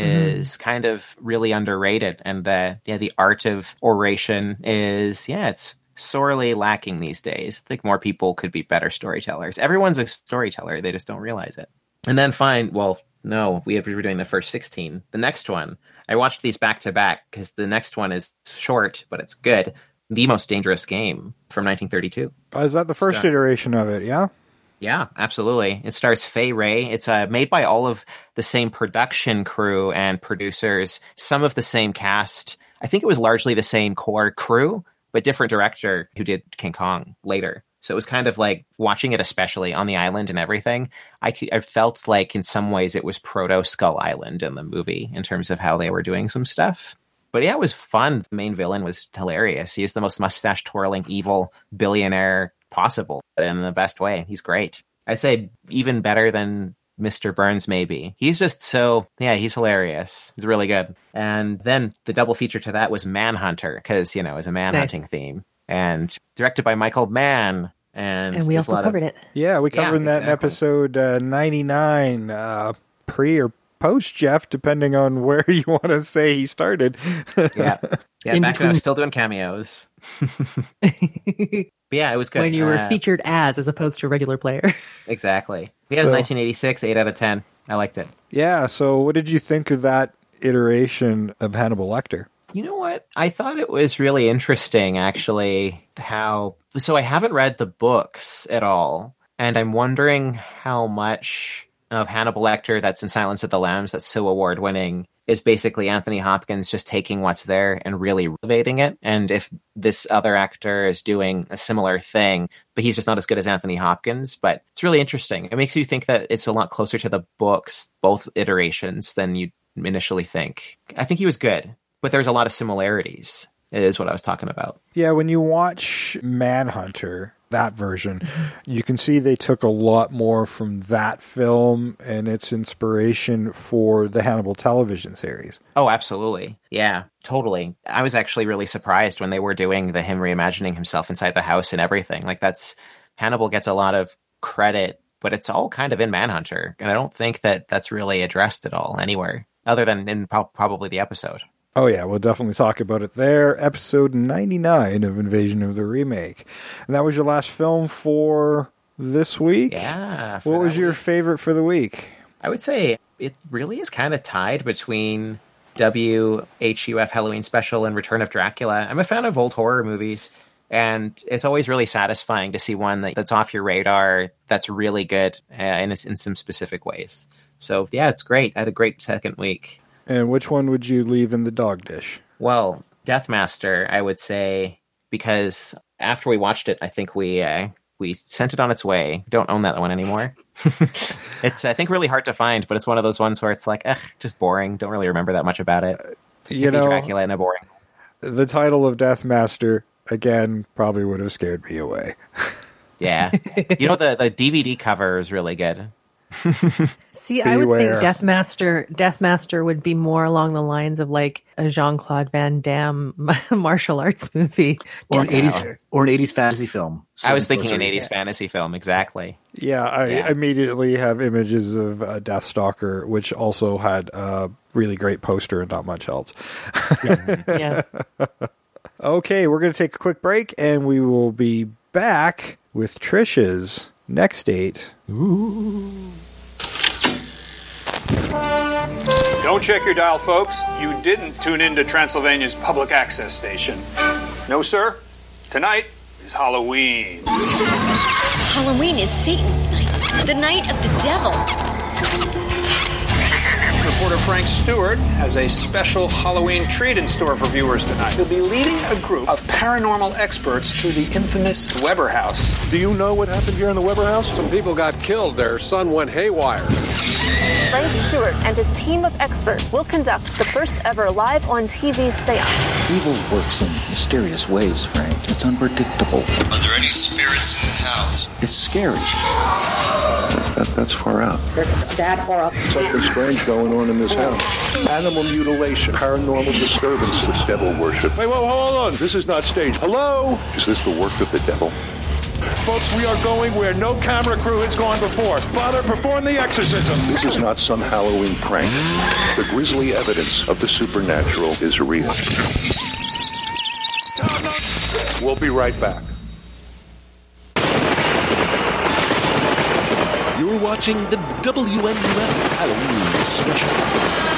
is kind of really underrated. And the art of oration is, it's sorely lacking these days. I think more people could be better storytellers. Everyone's a storyteller. They just don't realize it. And then we were doing the first 16. The next one, I watched these back to back because the next one is short, but it's good. The Most Dangerous Game from 1932. Is that the first iteration of it? Yeah. Yeah, absolutely. It stars Fay Wray. It's made by all of the same production crew and producers, some of the same cast. I think it was largely the same core crew, but different director who did King Kong later. So it was kind of like watching it, especially on the island and everything. I felt like in some ways it was proto Skull Island in the movie in terms of how they were doing some stuff. But yeah, it was fun. The main villain was hilarious. He's the most mustache twirling evil billionaire possible in the best way. He's great. I'd say even better than Mr. Burns, maybe. He's just he's hilarious. He's really good. And then the double feature to that was Manhunter, because, it was a manhunting theme. And directed by Michael Mann. And we also covered it. Yeah, we covered that in episode 99, pre or post, Jeff, depending on where you want to say he started. Yeah, back when I was still doing cameos. But yeah, it was good. When you were featured as opposed to a regular player. Exactly. We had 1986, 8 out of 10. I liked it. Yeah, so what did you think of that iteration of Hannibal Lecter? You know what? I thought it was really interesting, actually, so I haven't read the books at all, and I'm wondering how much of Hannibal Lecter that's in Silence of the Lambs that's so award-winning is basically Anthony Hopkins just taking what's there and really elevating it, and if this other actor is doing a similar thing, but he's just not as good as Anthony Hopkins. But it's really interesting. It makes you think that it's a lot closer to the books, both iterations, than you initially think. I think he was good, but there's a lot of similarities. It is what I was talking about. Yeah, when you watch Manhunter, that version, you can see they took a lot more from that film and its inspiration for the Hannibal television series. Oh, absolutely. Yeah, totally. I was actually really surprised when they were doing him reimagining himself inside the house and everything. Like, Hannibal gets a lot of credit, but it's all kind of in Manhunter. And I don't think that that's really addressed at all anywhere, other than in probably the episode. Oh yeah, we'll definitely talk about it there. Episode 99 of Invasion of the Remake. And that was your last film for this week? Yeah. What was your favorite for the week? I would say it really is kind of tied between WHUF Halloween Special and Return of Dracula. I'm a fan of old horror movies, and it's always really satisfying to see one that's off your radar that's really good in some specific ways. So yeah, it's great. I had a great second week. And which one would you leave in the dog dish? Well, Deathmaster, I would say, because after we watched it, I think we sent it on its way. Don't own that one anymore. It's, I think, really hard to find, but it's one of those ones where it's like, just boring. Don't really remember that much about it. Dracula in a boring. The title of Deathmaster, again, probably would have scared me away. Yeah. The DVD cover is really good. See, I would think Deathmaster would be more along the lines of like a Jean-Claude Van Damme martial arts movie. Or an 80s fantasy film. I was thinking an 80s fantasy film, exactly. Yeah, I immediately have images of Deathstalker, which also had a really great poster and not much else. Yeah. Okay, we're going to take a quick break, and we will be back with Trish's next date. Ooh. Don't check your dial, folks. You didn't tune into Transylvania's public access station. No, sir. Tonight is Halloween. Halloween is Satan's night, the night of the devil. Reporter Frank Stewart has a special Halloween treat in store for viewers tonight. He'll be leading a group of paranormal experts to the infamous Weber House. Do you know what happened here in the Weber House? Some people got killed. Their son went haywire. Frank Stewart and his team of experts will conduct the first ever live on TV seance. Evil works in mysterious ways, Frank. It's unpredictable. Are there any spirits in the house? It's scary. That's far out. There's that horror. Something strange going on in this house. Animal mutilation, paranormal disturbances, devil worship. Wait, whoa, hold on. This is not staged. Hello? Is this the work of the devil? Folks, we are going where no camera crew has gone before. Father, perform the exorcism. This is not some Halloween prank. The grisly evidence of the supernatural is real. We'll be right back. You're watching the WNUF Halloween Special.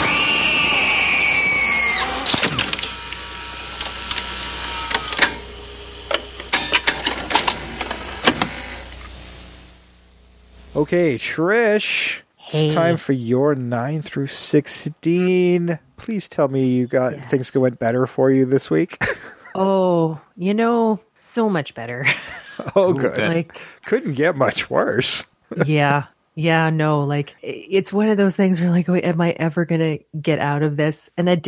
Okay, Trish, it's time for your 9 through 16. Please tell me you got things went better for you this week. Oh, so much better. Oh, good. Couldn't get much worse. Yeah, no, it's one of those things where am I ever going to get out of this? And I did.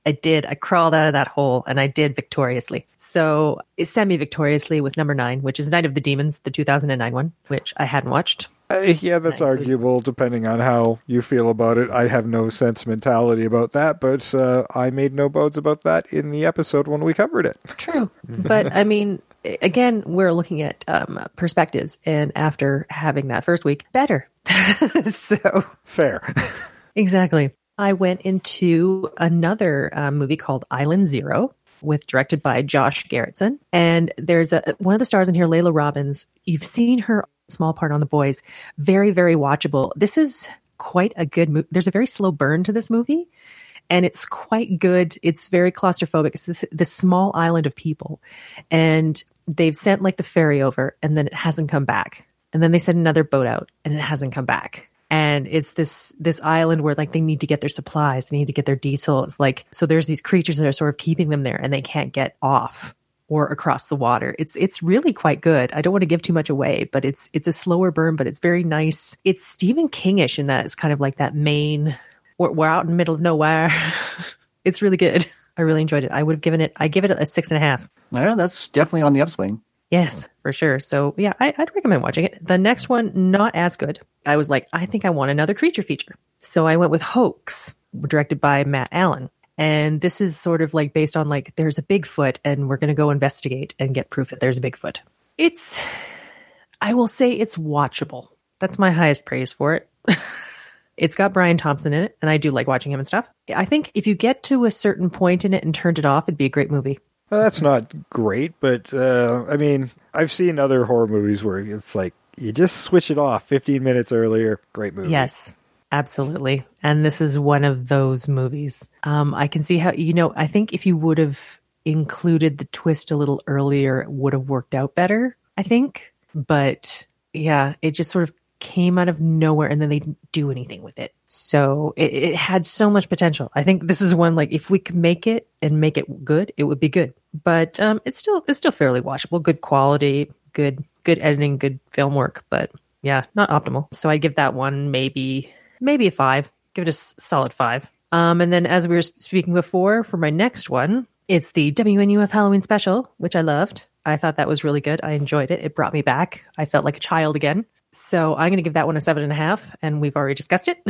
I did. I crawled out of that hole, and I did victoriously. So semi-victoriously with number 9, which is Night of the Demons, the 2009 one, which I hadn't watched. Yeah, that's arguable depending on how you feel about it. I have no sentimentality about that, but I made no bones about that in the episode when we covered it. True. But, I mean, again, we're looking at perspectives, and after having that first week, better. So fair. Exactly. I went into another movie called Island Zero, directed by Josh Gerritsen. And there's one of the stars in here, Layla Robbins. You've seen her small part on The Boys. Very, very watchable. This is quite a good movie. There's a very slow burn to this movie, and it's quite good. It's very claustrophobic. It's this small island of people, and they've sent like the ferry over, and then it hasn't come back. And then they sent another boat out, and it hasn't come back. And it's this island where like they need to get their supplies, they need to get their diesel. It's like, so there's these creatures that are sort of keeping them there, and they can't get off or across the water. It's really quite good. I don't want to give too much away, but it's a slower burn, but it's very nice. It's Stephen King-ish in that it's kind of like that Maine, we're out in the middle of nowhere. It's really good. I really enjoyed it. I give it a 6.5. Yeah, that's definitely on the upswing. Yes, for sure. So yeah, I'd recommend watching it. The next one, not as good. I was like, I think I want another creature feature. So I went with Hoax, directed by Matt Allen. And this is sort of like based on like, there's a Bigfoot and we're going to go investigate and get proof that there's a Bigfoot. I will say it's watchable. That's my highest praise for it. It's got Brian Thompson in it, and I do like watching him and stuff. I think if you get to a certain point in it and turned it off, it'd be a great movie. Well, that's not great, but I mean, I've seen other horror movies where it's like, you just switch it off 15 minutes earlier. Great movie. Yes, absolutely. And this is one of those movies. I can see how, I think if you would have included the twist a little earlier, it would have worked out better, I think. But yeah, it just sort of came out of nowhere, and then they didn't do anything with it. So it had so much potential. I think this is one, like, if we could make it and make it good, it would be good. But it's still fairly watchable, good quality, good editing, good film work. But yeah, not optimal. So I give that one maybe a 5. Give it a solid 5. And then, as we were speaking before, for my next one, it's the WNUF Halloween special, which I loved. I thought that was really good. I enjoyed it. It brought me back. I felt like a child again. So I'm going to give that one a 7.5, and we've already discussed it.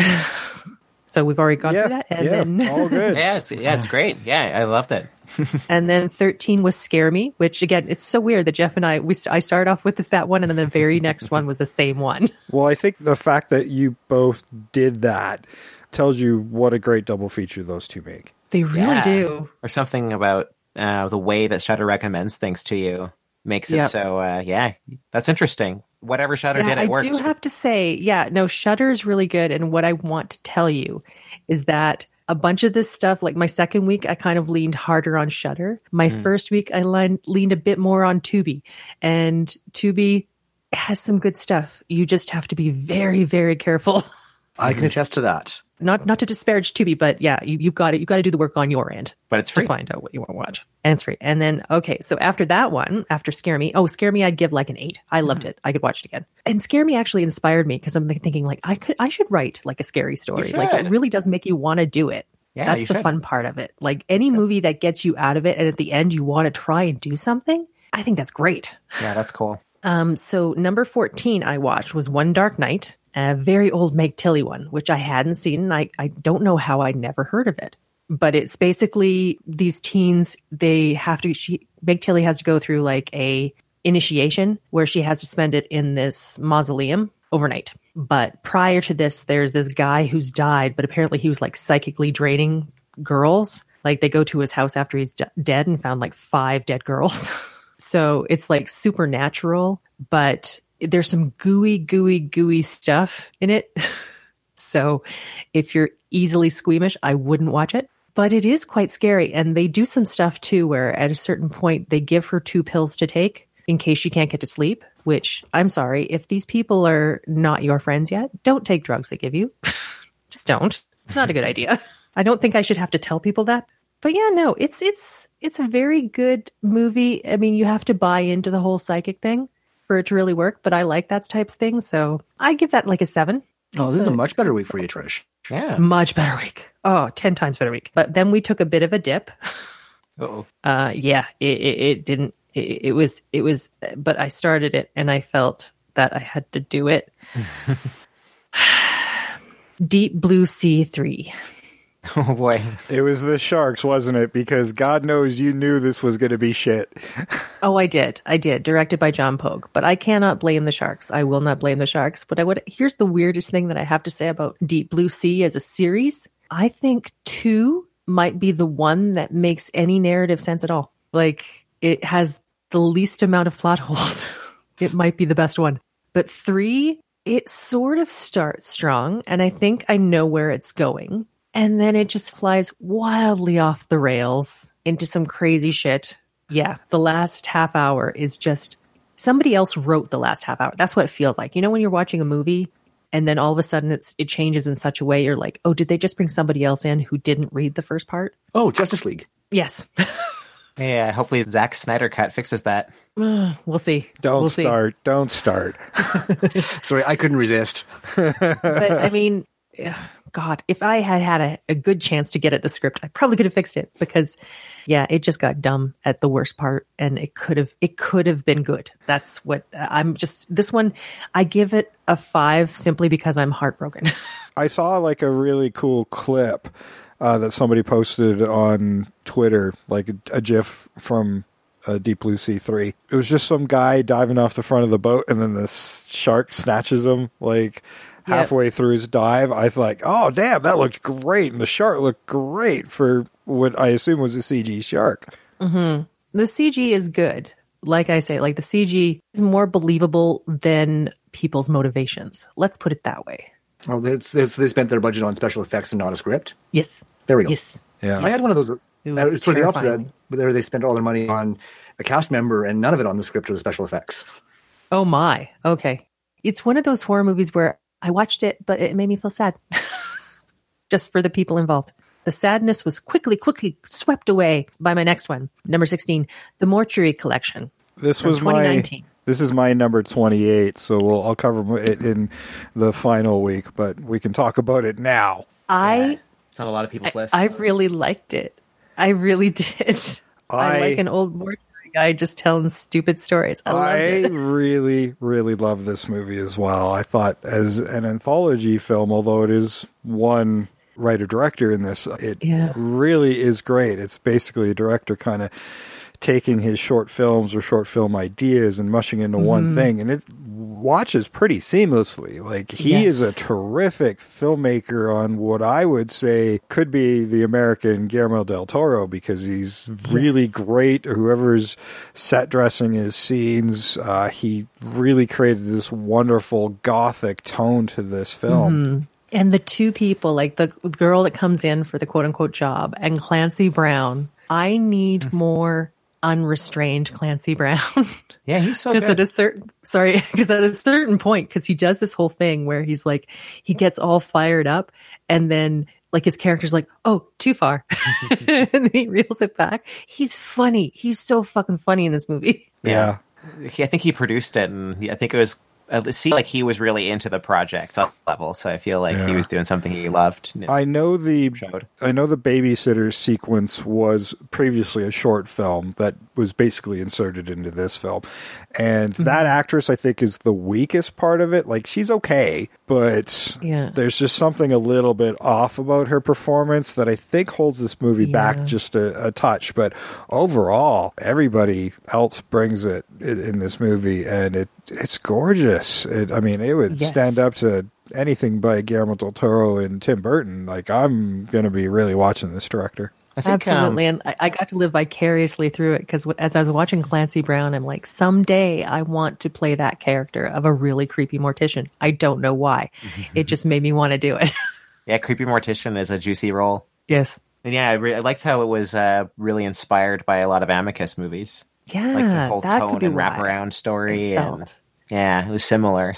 So we've already gone through that. And then all good. It's great. Yeah, I loved it. And then 13 was Scare Me, which again, it's so weird that Jeff and I started off with that one, and then the very next one was the same one. Well, I think the fact that you both did that tells you what a great double feature those two make. They really do. Or something about the way that Shudder recommends things to you makes it so, that's interesting. Whatever Shudder did, it works. I do have to say, Shudder is really good. And what I want to tell you is that a bunch of this stuff, like my second week, I kind of leaned harder on Shudder. My first week, I leaned a bit more on Tubi. And Tubi has some good stuff. You just have to be very, very careful. I can attest to that. Not to disparage Tubi, but yeah, you've got to do the work on your end. But it's free to find out what you want to watch. And it's free. And then, okay, so after that one, after Scare Me, I'd give like an 8. I loved it. I could watch it again. And Scare Me actually inspired me, because I'm thinking like, I should write like a scary story. Like, it really does make you want to do it. Yeah, that's the fun part of it. Like, any movie that gets you out of it, and at the end you want to try and do something, I think that's great. Yeah, that's cool. So number 14 I watched was One Dark Night. A very old Meg Tilly one, which I hadn't seen, and I don't know how I'd never heard of it. But it's basically these teens, Meg Tilly has to go through like a initiation where she has to spend it in this mausoleum overnight. But prior to this, there's this guy who's died, but apparently he was like psychically draining girls. Like, they go to his house after he's dead and found like 5 dead girls. So it's like supernatural, but there's some gooey stuff in it. So if you're easily squeamish, I wouldn't watch it. But it is quite scary. And they do some stuff too, where at a certain point they give her 2 pills to take in case she can't get to sleep, which, I'm sorry, if these people are not your friends yet, don't take drugs they give you. Just don't. It's not a good idea. I don't think I should have to tell people that. But yeah, no, it's a very good movie. I mean, you have to buy into the whole psychic thing for it to really work, but I like that type of thing, so I give that like a 7. Oh, this is a much better week for you, Trish. Yeah. Much better week. Oh, 10 times better week. But then we took a bit of a dip. Uh-oh. Yeah, it didn't. It was. But I started it, and I felt that I had to do it. Deep Blue Sea 3. Oh boy. It was the sharks, wasn't it? Because God knows you knew this was going to be shit. Oh, I did. Directed by John Pogue. But I cannot blame the sharks. I will not blame the sharks. But here's the weirdest thing that I have to say about Deep Blue Sea as a series. I think 2 might be the one that makes any narrative sense at all. Like, it has the least amount of plot holes. It might be the best one. But 3, it sort of starts strong, and I think I know where it's going. And then it just flies wildly off the rails into some crazy shit. Yeah, the last half hour is just... Somebody else wrote the last half hour. That's what it feels like. You know when you're watching a movie and then all of a sudden it changes in such a way you're like, oh, did they just bring somebody else in who didn't read the first part? Oh, Justice League. Yes. Yeah, hopefully Zack Snyder cut fixes that. We'll see. Don't We'll start. Sorry, I couldn't resist. But I mean... God, if I had a good chance to get at the script, I probably could have fixed it because, yeah, it just got dumb at the worst part, and it could have been good. That's what this one, I give it a 5 simply because I'm heartbroken. I saw like a really cool clip that somebody posted on Twitter, like a GIF from Deep Blue Sea 3. It was just some guy diving off the front of the boat, and then the shark snatches him, like... halfway through his dive. I was like, oh, damn, that looked great. And the shark looked great for what I assume was a CG shark. Mm-hmm. The CG is good. Like I say, like the CG is more believable than people's motivations. Let's put it that way. Oh, they spent their budget on special effects and not a script? Yes. There we go. Yes. Yeah. I had one of those. It's sort of the opposite. There they spent all their money on a cast member and none of it on the script or the special effects. Oh, my. Okay. It's one of those horror movies where I watched it, but it made me feel sad. Just for the people involved. The sadness was quickly swept away by my next one, number 16, The Mortuary Collection. This was 2019. This is my number 28, so I'll cover it in the final week, but we can talk about it now. It's on a lot of people's lists. I really liked it. I really did. I like an old mortuary guy just telling stupid stories. I really, really love this movie as well. I thought as an anthology film, although it is one writer-director in this, it really is great. It's basically a director kind of taking his short films or short film ideas and mushing into one thing, and it watches pretty seamlessly. Like, he is a terrific filmmaker on what I would say could be the American Guillermo del Toro, because he's really great. Whoever's set dressing his scenes, he really created this wonderful gothic tone to this film. And the two people, like the girl that comes in for the quote-unquote job and Clancy Brown, I need more unrestrained Clancy Brown. Yeah, he's so good. Because at a certain point, because he does this whole thing where he's like, he gets all fired up and then like his character's like, oh, too far. And then he reels it back. He's funny. He's so fucking funny in this movie. Yeah. I think he produced it, and I think it was, it seemed like he was really into the project level, so I feel like he was doing something he loved. I know the babysitter sequence was previously a short film that was basically inserted into this film, and that actress I think is the weakest part of it. Like, she's okay, but there's just something a little bit off about her performance that I think holds this movie back just a touch. But overall, everybody else brings it in this movie, and it's gorgeous. It would stand up to anything by Guillermo del Toro and Tim Burton. Like, I'm going to be really watching this director. I think, absolutely. And I got to live vicariously through it, because as I was watching Clancy Brown, I'm like, someday I want to play that character of a really creepy mortician. I don't know why. It just made me want to do it. Yeah, creepy mortician is a juicy role. Yes. And I liked how it was really inspired by a lot of Amicus movies. Yeah, like the whole that tone could be and why wraparound story. it And felt. yeah, it was similar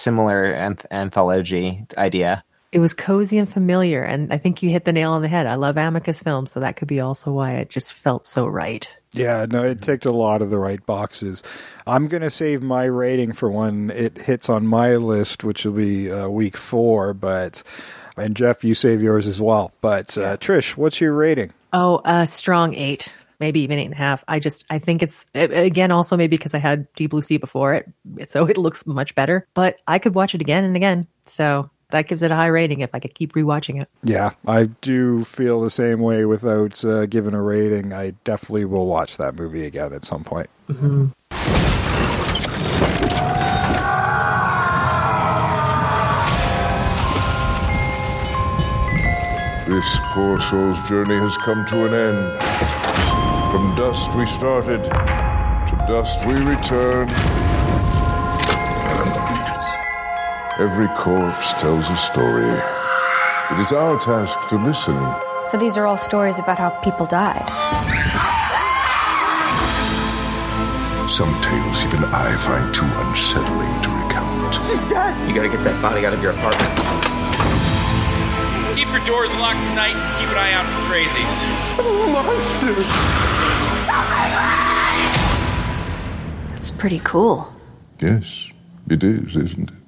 anthology idea. It was cozy and familiar, and I think you hit the nail on the head. I love Amicus films, so that could be also why it just felt so right. Yeah, no, it ticked a lot of the right boxes. I'm going to save my rating for when it hits on my list, which will be week 4, but And Jeff, you save yours as well. But Trish, what's your rating? Oh, a strong 8. Maybe even 8.5. I think it's, again, also maybe because I had Deep Blue Sea before it, so it looks much better. But I could watch it again and again. So that gives it a high rating if I could keep rewatching it. Yeah, I do feel the same way without giving a rating. I definitely will watch that movie again at some point. Mm-hmm. This poor soul's journey has come to an end. From dust we started, to dust we return. Every corpse tells a story. It is our task to listen. So these are all stories about how people died. Some tales even I find too unsettling to recount. She's dead! You gotta get that body out of your apartment. Keep your doors locked tonight. Keep an eye out for crazies. Monsters! That's pretty cool. Yes, it is, isn't it?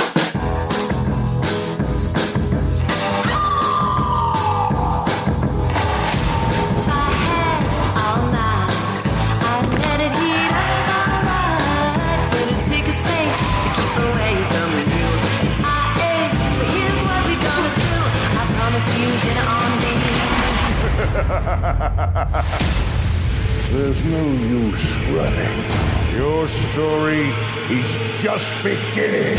There's no use running. Your story is just beginning.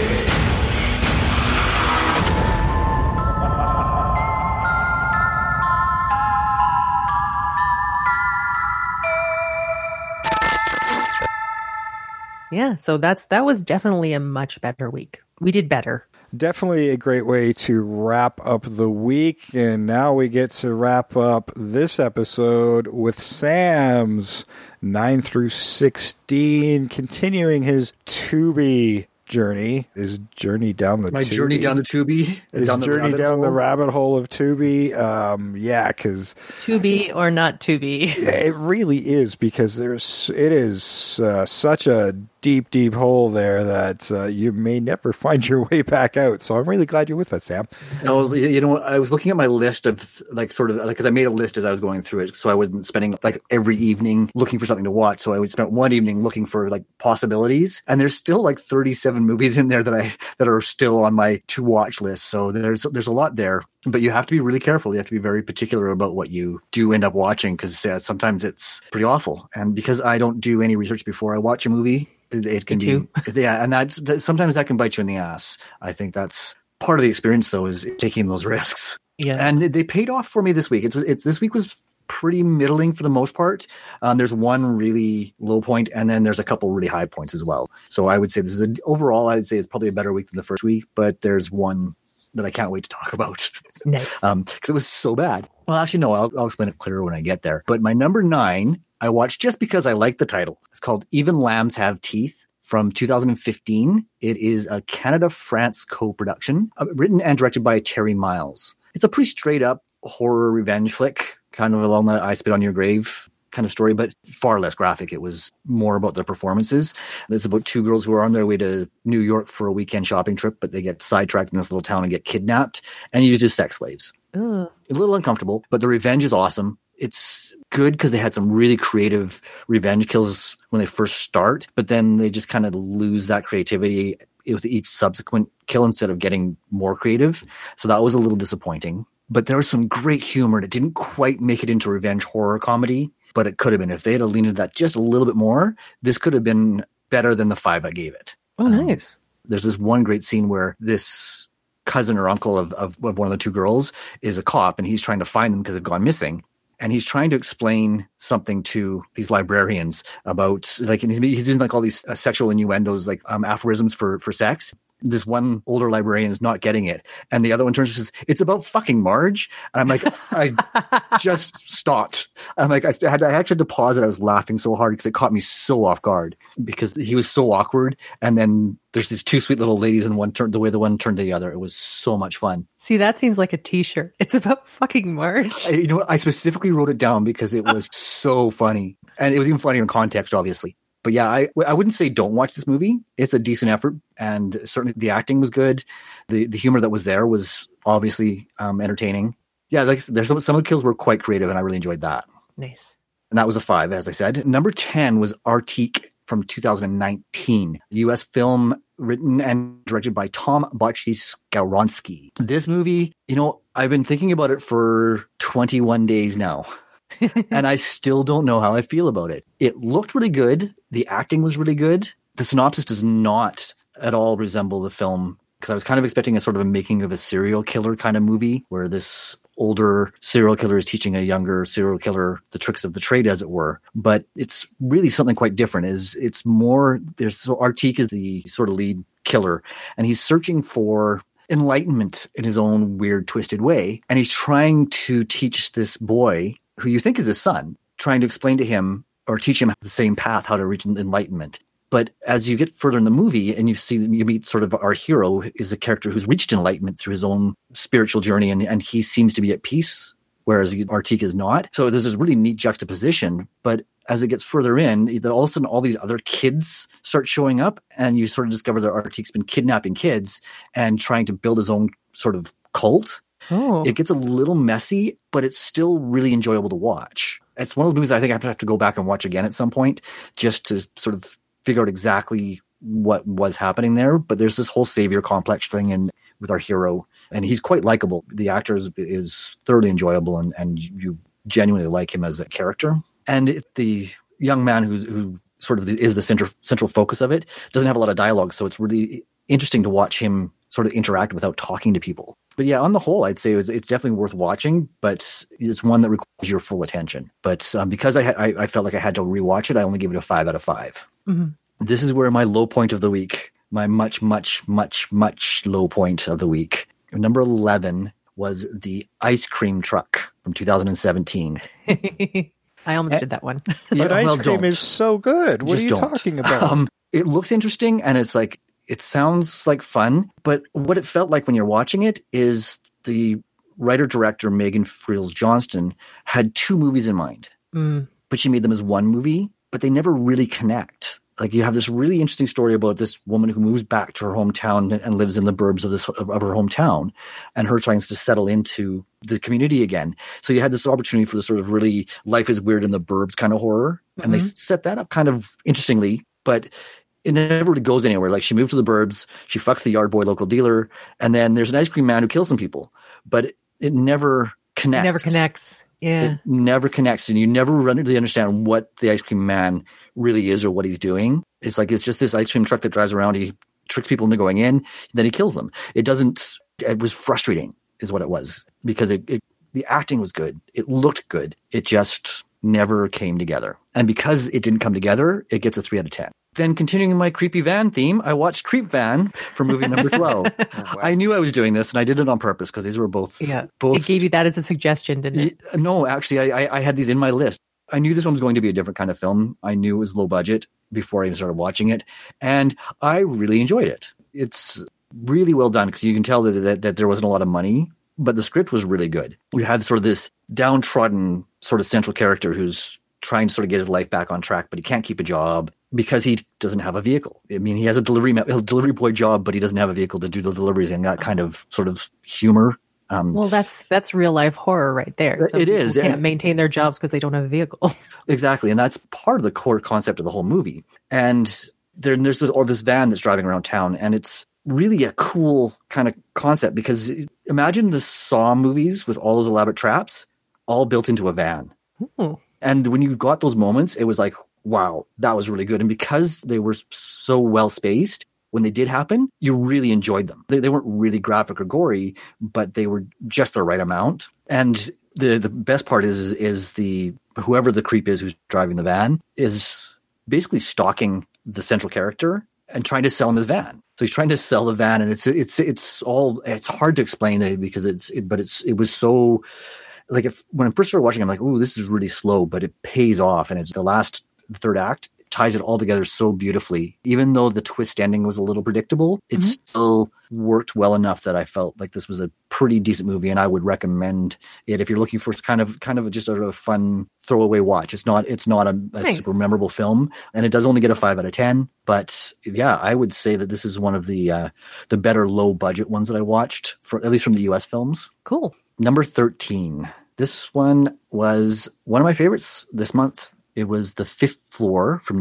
Yeah, so that was definitely a much better week. We did better. Definitely a great way to wrap up the week. And now we get to wrap up this episode with Sam's 9 through 16, continuing his Tubi journey. His journey down the Tubi. Journey down the Tubi. His journey down the rabbit hole of Tubi. Yeah, because Tubi or not Tubi. It really is, because it is such a deep hole there that you may never find your way back out. So I'm really glad you're with us, Sam. No, I was looking at my list of because I made a list as I was going through it, so I wasn't spending like every evening looking for something to watch. So I would spend one evening looking for like possibilities, and there's still like 37 movies in there that are still on my to watch list. So there's a lot there. But you have to be really careful. You have to be very particular about what you do end up watching, because sometimes it's pretty awful. And because I don't do any research before I watch a movie, it can be, yeah, and sometimes that can bite you in the ass. I think that's part of the experience, though, is taking those risks. Yeah, and they paid off for me this week. This week was pretty middling for the most part. There's one really low point, and then there's a couple really high points as well. So I would say overall, I'd say it's probably a better week than the first week, but there's one that I can't wait to talk about. Nice. Because it was so bad. Well, actually, no, I'll explain it clearer when I get there. But my number 9, I watched just because I like the title. It's called Even Lambs Have Teeth, from 2015. It is a Canada-France co-production, written and directed by Terry Miles. It's a pretty straight-up horror revenge flick, kind of along the I Spit on Your Grave kind of story, but far less graphic. It was more about their performances. It's about 2 girls who are on their way to New York for a weekend shopping trip, but they get sidetracked in this little town and get kidnapped and used as sex slaves. Ugh. A little uncomfortable, but the revenge is awesome. It's good because they had some really creative revenge kills when they first start, but then they just kind of lose that creativity with each subsequent kill instead of getting more creative. So that was a little disappointing. But there was some great humor, and it didn't quite make it into revenge horror comedy, but it could have been. If they had leaned into that just a little bit more, this could have been better than the 5 I gave it. Oh, nice. There's this one great scene where this cousin or uncle of one of the 2 girls is a cop, and he's trying to find them because they've gone missing. And he's trying to explain something to these librarians about, like, and he's doing like all these sexual innuendos, like aphorisms for sex. This one older librarian is not getting it. And the other one turns and says, "It's about fucking Marge." And I'm like, I just stopped. I'm like, I actually had to pause it. I was laughing so hard because it caught me so off guard because he was so awkward. And then there's these 2 sweet little ladies and the way the one turned to the other. It was so much fun. See, that seems like a t-shirt. It's about fucking Marge. You know what? I specifically wrote it down because it was so funny. And it was even funnier in context, obviously. But yeah, I wouldn't say don't watch this movie. It's a decent effort, and certainly the acting was good. The humor that was there was obviously entertaining. Yeah, like there's some of the kills were quite creative, and I really enjoyed that. Nice. And that was a 5, as I said. Number 10 was Arctique from 2019, a U.S. film written and directed by Tom Boczkowski. This movie, I've been thinking about it for 21 days now. And I still don't know how I feel about it. It looked really good. The acting was really good. The synopsis does not at all resemble the film, because I was kind of expecting a sort of a making of a serial killer kind of movie where this older serial killer is teaching a younger serial killer the tricks of the trade, as it were. But it's really something quite different. It's more, Arctique is the sort of lead killer, and he's searching for enlightenment in his own weird, twisted way. And he's trying to teach this boy, who you think is his son, trying to explain to him or teach him the same path, how to reach enlightenment. But as you get further in the movie and you meet sort of our hero is a character who's reached enlightenment through his own spiritual journey, and he seems to be at peace, whereas Arctique is not. So there's this really neat juxtaposition. But as it gets further in, all of a sudden all these other kids start showing up, and you sort of discover that Arctique's been kidnapping kids and trying to build his own sort of cult. Oh. It gets a little messy, but it's still really enjoyable to watch. It's one of those movies I think I have to go back and watch again at some point just to sort of figure out exactly what was happening there. But there's this whole savior complex thing with our hero, and he's quite likable. The actor is thoroughly enjoyable, and you genuinely like him as a character. And the young man who sort of is the central focus of it doesn't have a lot of dialogue, so it's really interesting to watch him sort of interact without talking to people. But yeah, on the whole, I'd say it's definitely worth watching, but it's one that requires your full attention. But because I felt like I had to rewatch it, I only give it a 5 out of 5. Mm-hmm. This is where my low point of the week, my much, much, much, much low point of the week. Number 11 was The Ice Cream Truck from 2017. I almost did that one. But ice cream is so good. What are you talking about? It looks interesting, and it's like, it sounds like fun, but what it felt like when you're watching it is the writer-director Megan Friels Johnston had 2 movies in mind, but she made them as one movie, but they never really connect. Like, you have this really interesting story about this woman who moves back to her hometown and lives in the burbs of her hometown, and her trying to settle into the community again. So you had this opportunity for this sort of really life is weird in the burbs kind of horror, and they set that up kind of interestingly, but it never really goes anywhere. Like, she moved to the burbs, she fucks the yard boy local dealer, and then there's an ice cream man who kills some people. But it never connects. It never connects. Yeah. It never connects, and you never really understand what the ice cream man really is or what he's doing. It's like, it's just this ice cream truck that drives around, he tricks people into going in, then he kills them. It was frustrating is what it was, because the acting was good. It looked good. It just never came together. And because it didn't come together, it gets a 3 out of 10. Then continuing my creepy van theme, I watched Creep Van for movie number 12. Oh, wow. I knew I was doing this, and I did it on purpose because these were both. It gave you that as a suggestion, didn't it? No, actually, I had these in my list. I knew this one was going to be a different kind of film. I knew it was low budget before I even started watching it, and I really enjoyed it. It's really well done because you can tell that there wasn't a lot of money, but the script was really good. We had sort of this downtrodden sort of central character who's trying to sort of get his life back on track, but he can't keep a job because he doesn't have a vehicle. I mean, he has a delivery boy job, but he doesn't have a vehicle to do the deliveries, and that kind of sort of humor. Well, that's real life horror right there. So it is. People can't maintain their jobs because they don't have a vehicle. Exactly, and that's part of the core concept of the whole movie. And there's this van that's driving around town, and it's really a cool kind of concept because imagine the Saw movies with all those elaborate traps, all built into a van. Ooh. And when you got those moments, it was like, wow, that was really good. And because they were so well spaced, when they did happen, you really enjoyed them. They weren't really graphic or gory, but they were just the right amount. And the best part is whoever the creep is who's driving the van is basically stalking the central character and trying to sell him his van. So he's trying to sell the van, and it's hard to explain because it was so. Like when I first started watching, I'm like, "Oh, this is really slow," but it pays off, and it's the third act ties it all together so beautifully. Even though the twist ending was a little predictable, it still worked well enough that I felt like this was a pretty decent movie, and I would recommend it if you're looking for kind of just a fun throwaway watch. It's not a Nice. super memorable film, and it does only get a 5 out of 10. But yeah, I would say that this is one of the better low budget ones that I watched, at least from the US films. Cool. Number 13. This one was one of my favorites this month. It was The Fifth Floor from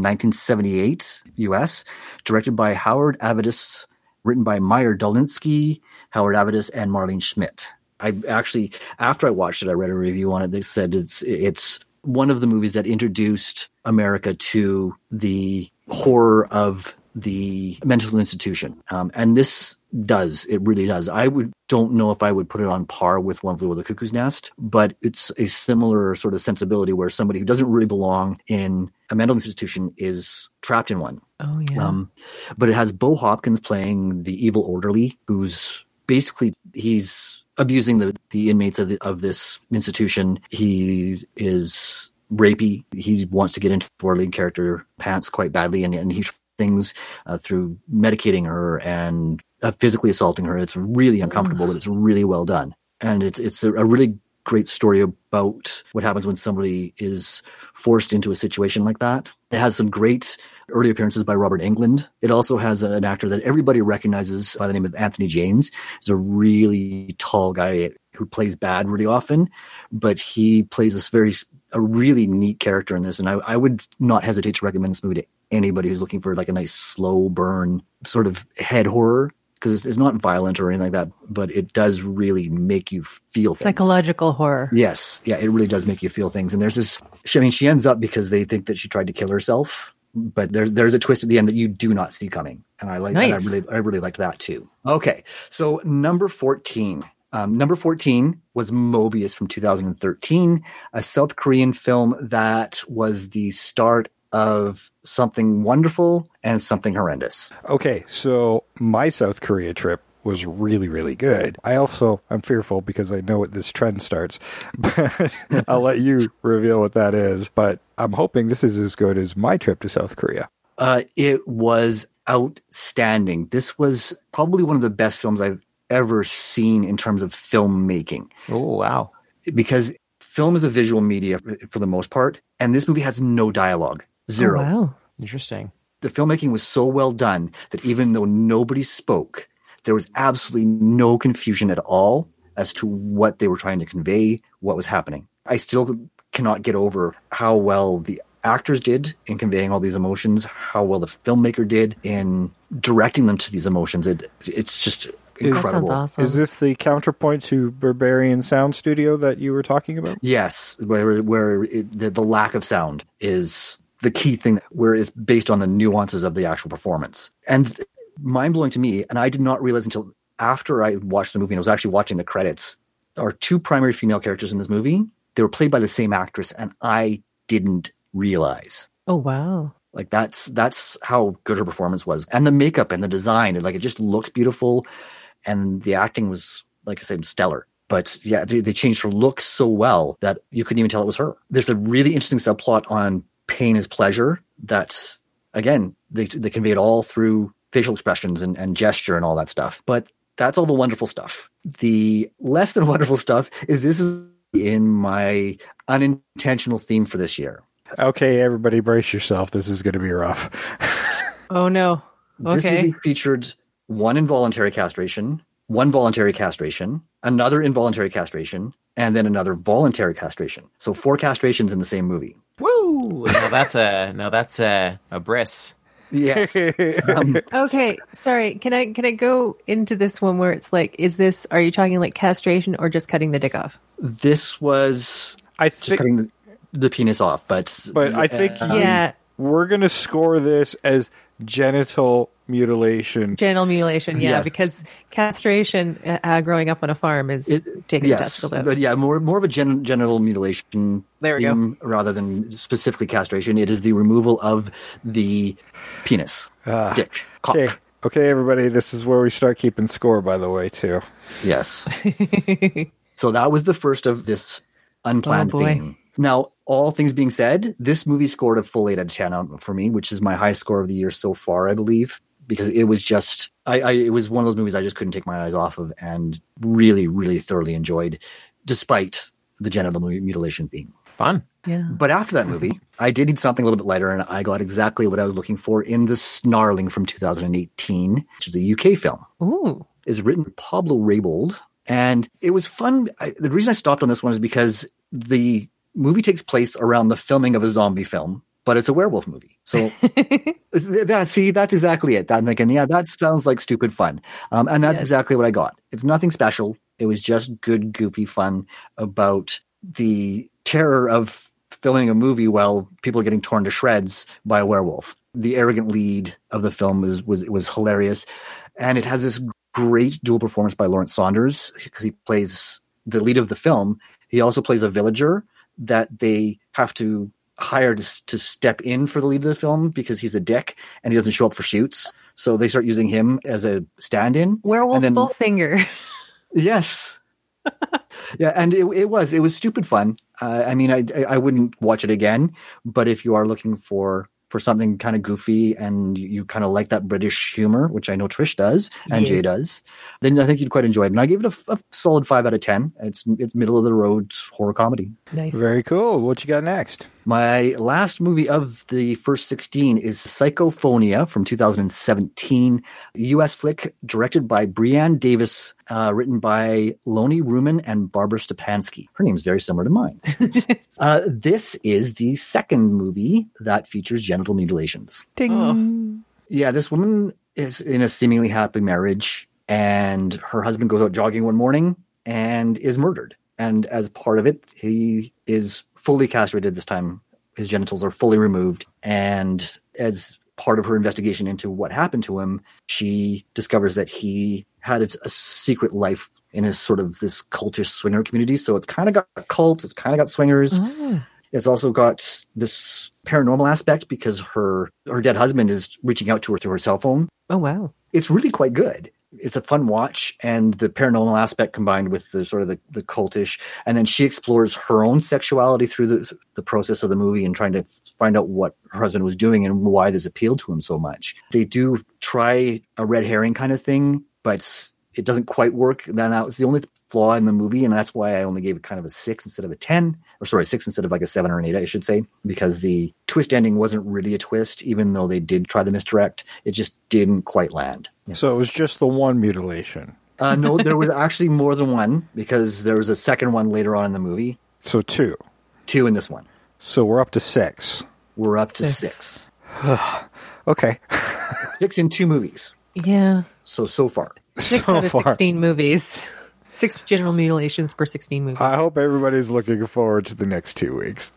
1978 US, directed by Howard Avidus, written by Meyer Dolinsky, Howard Avidus, and Marlene Schmidt. I actually, after I watched it, I read a review on it that said it's one of the movies that introduced America to the horror of the mental institution. And this does. It really does. Don't know if I would put it on par with One Flew Over the Cuckoo's Nest, but it's a similar sort of sensibility where somebody who doesn't really belong in a mental institution is trapped in one. Oh, yeah. But it has Bo Hopkins playing the evil orderly, who's basically, he's abusing the inmates of this institution. He is rapey. He wants to get into our lead character Pants quite badly, and he things through medicating her and physically assaulting her. It's really uncomfortable, but it's really well done. And it's a really great story about what happens when somebody is forced into a situation like that. It has some great early appearances by Robert Englund. It also has an actor that everybody recognizes by the name of Anthony James. He's a really tall guy who plays bad really often, but he plays a really neat character in this. And I would not hesitate to recommend this movie to anybody who's looking for like a nice slow burn sort of head horror, because it's not violent or anything like that, but it does really make you feel things. Psychological horror. Yes. Yeah, it really does make you feel things. And there's this, she ends up because they think that she tried to kill herself, but there's a twist at the end that you do not see coming. And I like Nice. that. I really liked that too. Okay. So number 14. Number 14 was Mobius from 2013, a South Korean film that was the start of something wonderful and something horrendous. Okay, so my South Korea trip was really, really good. I'm fearful because I know what this trend starts, but I'll let you reveal what that is. But I'm hoping this is as good as my trip to South Korea. It was outstanding. This was probably one of the best films I've ever seen in terms of filmmaking. Oh, wow. Because film is a visual media for the most part, and this movie has no dialogue. Zero. Oh, wow. Interesting. The filmmaking was so well done that even though nobody spoke, there was absolutely no confusion at all as to what they were trying to convey, what was happening. I still cannot get over how well the actors did in conveying all these emotions, how well the filmmaker did in directing them to these emotions. It's just incredible. That sounds awesome. Is this the counterpoint to Barbarian Sound Studio that you were talking about? Yes, where the lack of sound is the key thing, where it's based on the nuances of the actual performance. And mind-blowing to me, and I did not realize until after I watched the movie and I was actually watching the credits, there are two primary female characters in this movie. They were played by the same actress, and I didn't realize. Oh, wow. Like that's how good her performance was. And the makeup and the design, it just looked beautiful. And the acting was, like I said, stellar. But yeah, they changed her look so well that you couldn't even tell it was her. There's a really interesting subplot on pain is pleasure that, again, they convey it all through facial expressions and gesture and all that stuff. But that's all the wonderful stuff. The less than wonderful stuff is this is in my unintentional theme for this year. Okay, everybody brace yourself. This is going to be rough. Oh, no. Okay. This movie featured one involuntary castration, one voluntary castration, another involuntary castration, and then another voluntary castration. So 4 castrations in the same movie. Woo! No, that's a bris. Yes. Okay, sorry. Can I go into this one where it's like, are you talking like castration or just cutting the dick off? This was just cutting the penis off, but I think we're going to score this as genital mutilation. Genital mutilation, yeah, Yes. because castration, growing up on a farm, is taking the testicles out. But yeah, more of a genital mutilation. There we go. Rather than specifically castration, it is the removal of the penis, dick, cock. Okay, everybody, this is where we start keeping score, by the way, too. Yes. So that was the first of this unplanned theme. Now, all things being said, this movie scored a full 8 out of 10 for me, which is my high score of the year so far, I believe, because it was just, it was one of those movies I just couldn't take my eyes off of and really, really thoroughly enjoyed, despite the genital mutilation theme. Fun. Yeah. But after that movie, I did need something a little bit lighter, and I got exactly what I was looking for in The Snarling from 2018, which is a UK film. Ooh. It's written by Pablo Raybould, and it was fun. The reason I stopped on this one is because the movie takes place around the filming of a zombie film, but it's a werewolf movie. So that's exactly it. I'm thinking, yeah, that sounds like stupid fun. And that's exactly what I got. It's nothing special. It was just good, goofy fun about the terror of filming a movie while people are getting torn to shreds by a werewolf. The arrogant lead of the film was hilarious. And it has this great dual performance by Lawrence Saunders because he plays the lead of the film. He also plays a villager that they have to hire to step in for the lead of the film because he's a dick and he doesn't show up for shoots. So they start using him as a stand-in. Werewolf Bullfinger. Yes. Yeah, and it was stupid fun. I mean, I wouldn't watch it again, but if you are looking for something kind of goofy and you kind of like that British humor, which I know Trish does and Jay does, then I think you'd quite enjoy it. And I gave it a solid 5 out of 10. It's middle of the road horror comedy. Nice. Very cool. What you got next? My last movie of the first 16 is Psychophonia from 2017, a U.S. flick directed by Brianne Davis, written by Loni Ruman and Barbara Stepansky. Her name's very similar to mine. This is the second movie that features genital mutilations. Ding. Oh. Yeah, this woman is in a seemingly happy marriage, and her husband goes out jogging one morning and is murdered. And as part of it, he is fully castrated this time. His genitals are fully removed. And as part of her investigation into what happened to him, she discovers that he had a secret life in his sort of this cultish swinger community. So it's kind of got a cult. It's kind of got swingers. Oh. It's also got this paranormal aspect because her dead husband is reaching out to her through her cell phone. Oh, wow. It's really quite good. It's a fun watch, and the paranormal aspect combined with the sort of the cultish, and then she explores her own sexuality through the process of the movie and trying to find out what her husband was doing and why this appealed to him so much. They do try a red herring kind of thing, but it doesn't quite work. Then that was the only flaw in the movie, and that's why I only gave it kind of a 6 instead of a 10. Or sorry, 6 instead of like a 7 or an 8, I should say, because the twist ending wasn't really a twist, even though they did try the misdirect. It just didn't quite land. So it was just the one mutilation. No, there was actually more than one because there was a second one later on in the movie. So 2. 2 in this one. So we're up to 6. We're up to 6. Okay. 6 in 2 movies. Yeah. So far. 6 out of 16 movies. 6 genital mutilations per 16 movies. I hope everybody's looking forward to the next 2 weeks.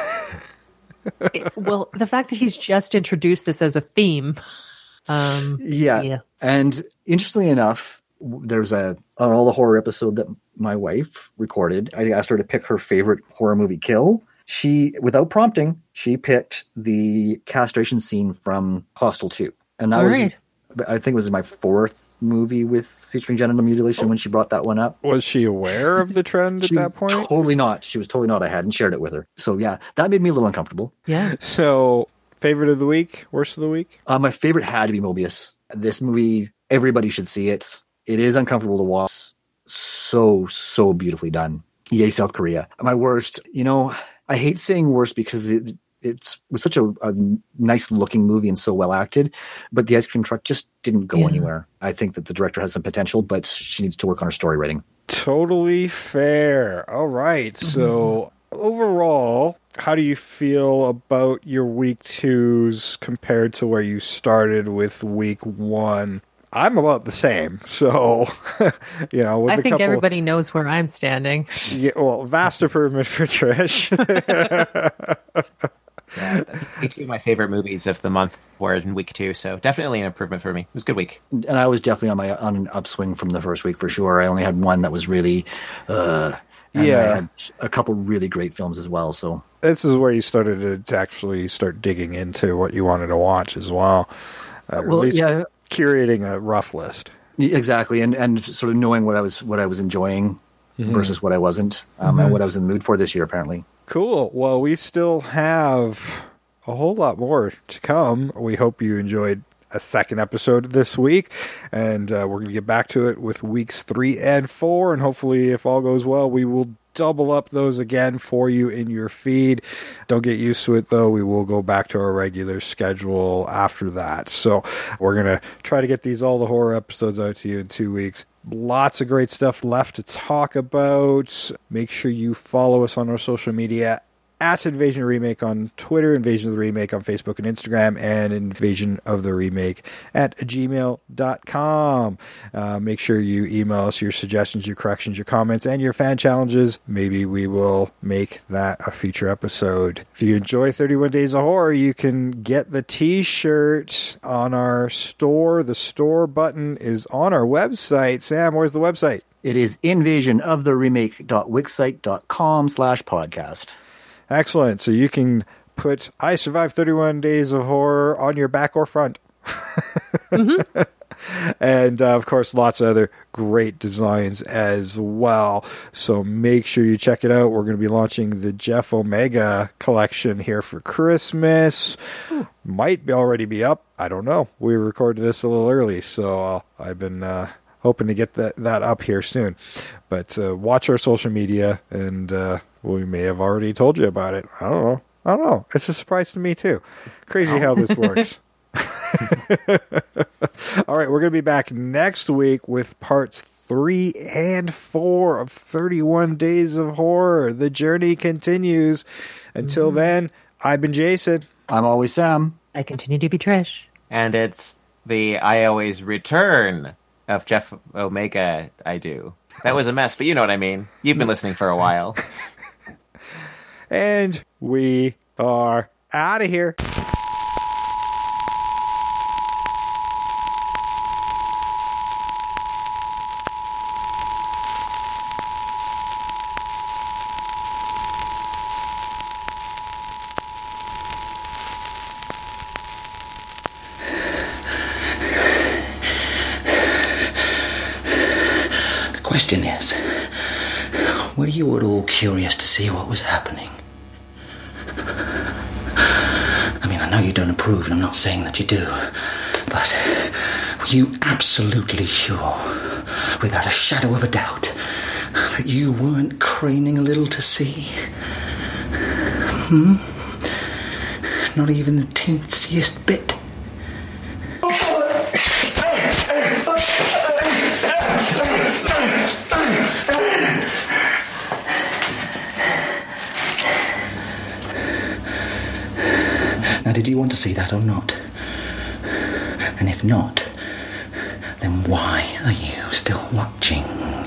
Well, the fact that he's just introduced this as a theme. Yeah. And interestingly enough, there's an All the Horror episode that my wife recorded. I asked her to pick her favorite horror movie kill. She, without prompting, she picked the castration scene from Hostel 2. And that I think it was my 4th movie with featuring genital mutilation when she brought that one up. Was she aware of the trend at that point? Totally not. She was totally not. I hadn't shared it with her. So yeah, that made me a little uncomfortable. Yeah. So favorite of the week, worst of the week? My favorite had to be Mobius. This movie, everybody should see it. It is uncomfortable to watch. So beautifully done. Yay, South Korea. My worst, I hate saying worst because it was such a nice looking movie and so well acted, but the ice cream truck just didn't go anywhere. I think that the director has some potential, but she needs to work on her story writing. Totally fair. All right. So overall, how do you feel about your week 2s compared to where you started with week 1? I'm about the same. So, with I think everybody knows where I'm standing. Yeah, well, vast improvement for Trish. Yeah, two of my favorite movies of the month were in week 2, so definitely an improvement for me. It was a good week. And I was definitely on an upswing from the first week for sure. I only had one that was really, I had a couple really great films as well. So this is where you started to actually start digging into what you wanted to watch as well. Curating a rough list. Exactly, and sort of knowing what I was enjoying. versus what I wasn't, and what I was in the mood for this year, apparently. Cool. Well, we still have a whole lot more to come. We hope you enjoyed a second episode this week, and we're going to get back to it with weeks 3 and 4, and hopefully, if all goes well, we will double up those again for you in your feed. Don't get used to it, though. We will go back to our regular schedule after that. So we're going to try to get all the horror episodes out to you in 2 weeks. Lots of great stuff left to talk about. Make sure you follow us on our social media at Invasion of the Remake on Twitter, Invasion of the Remake on Facebook and Instagram, and Invasion of the Remake at gmail.com. Make sure you email us your suggestions, your corrections, your comments, and your fan challenges. Maybe we will make that a future episode. If you enjoy 31 Days of Horror, you can get the t-shirt on our store. The store button is on our website. Sam, where's the website? It is invasionoftheremake.wixsite.com/podcast. Excellent. So you can put I Survived 31 Days of Horror on your back or front. And, of course, lots of other great designs as well. So make sure you check it out. We're going to be launching the Jeff Omega collection here for Christmas. Might already be up. I don't know. We recorded this a little early, so I've been hoping to get that up here soon. But watch our social media, and we may have already told you about it. I don't know. It's a surprise to me, too. Crazy how this works. All right, we're going to be back next week with parts 3 and 4 of 31 Days of Horror. The journey continues. Until then, I've been Jason. I'm always Sam. I continue to be Trish. And it's the I always return of Jeff Omega I do. That was a mess, but you know what I mean. You've been listening for a while. And we are out of here. The question is, were you at all curious to see what was happening? I mean, I know you don't approve, and I'm not saying that you do, but were you absolutely sure, without a shadow of a doubt, that you weren't craning a little to see? Not even the teensiest bit? Now, did you want to see that or not? And if not, then why are you still watching?